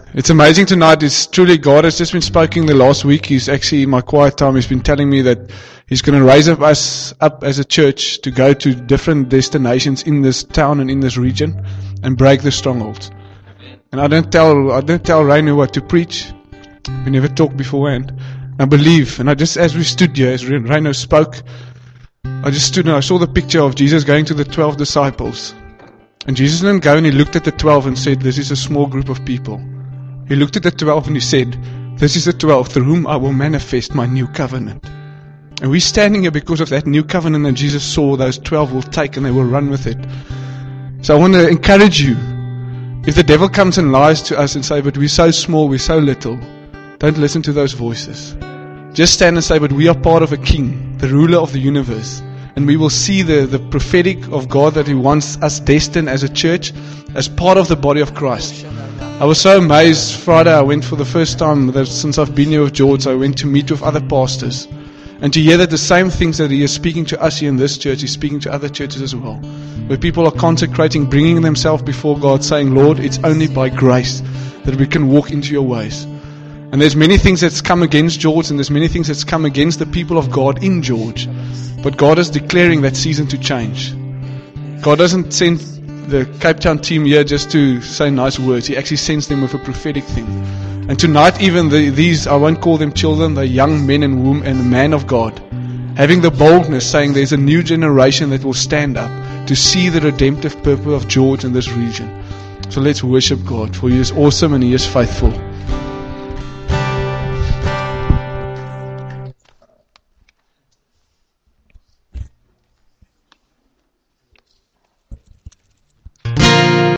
It's amazing tonight. It's truly God has just been speaking the last week. He's actually, in my quiet time, he's been telling me that he's going to raise us up as a church to go to different destinations in this town and in this region and break the strongholds. And I don't tell Rainu what to preach. We never talked beforehand. I believe, and I just, as we stood here, as Rainu spoke, I just stood and I saw the picture of Jesus going to the 12 disciples. And Jesus didn't go and he looked at the 12 and said, this is a small group of people. He looked at the 12 and he said, this is the 12 through whom I will manifest my new covenant. And we're standing here because of that new covenant that Jesus saw those 12 will take and they will run with it. So I want to encourage you. If the devil comes and lies to us and say, but we're so small, we're so little, don't listen to those voices. Just stand and say, but we are part of a king, the ruler of the universe. And we will see the prophetic of God that He wants us destined as a church, as part of the body of Christ. I was so amazed. Friday I went for the first time since I've been here with George. I went to meet with other pastors. And to hear that the same things that He is speaking to us here in this church, He's speaking to other churches as well. Where people are consecrating, bringing themselves before God, saying, Lord, it's only by grace that we can walk into your ways. And there's many things that's come against George, and there's many things that's come against the people of God in George. But God is declaring that season to change. God doesn't send the Cape Town team here just to say nice words. He actually sends them with a prophetic thing. And tonight even these, I won't call them children, they're young men and women and men of God, having the boldness, saying there's a new generation that will stand up to see the redemptive purpose of George in this region. So let's worship God, for He is awesome and He is faithful.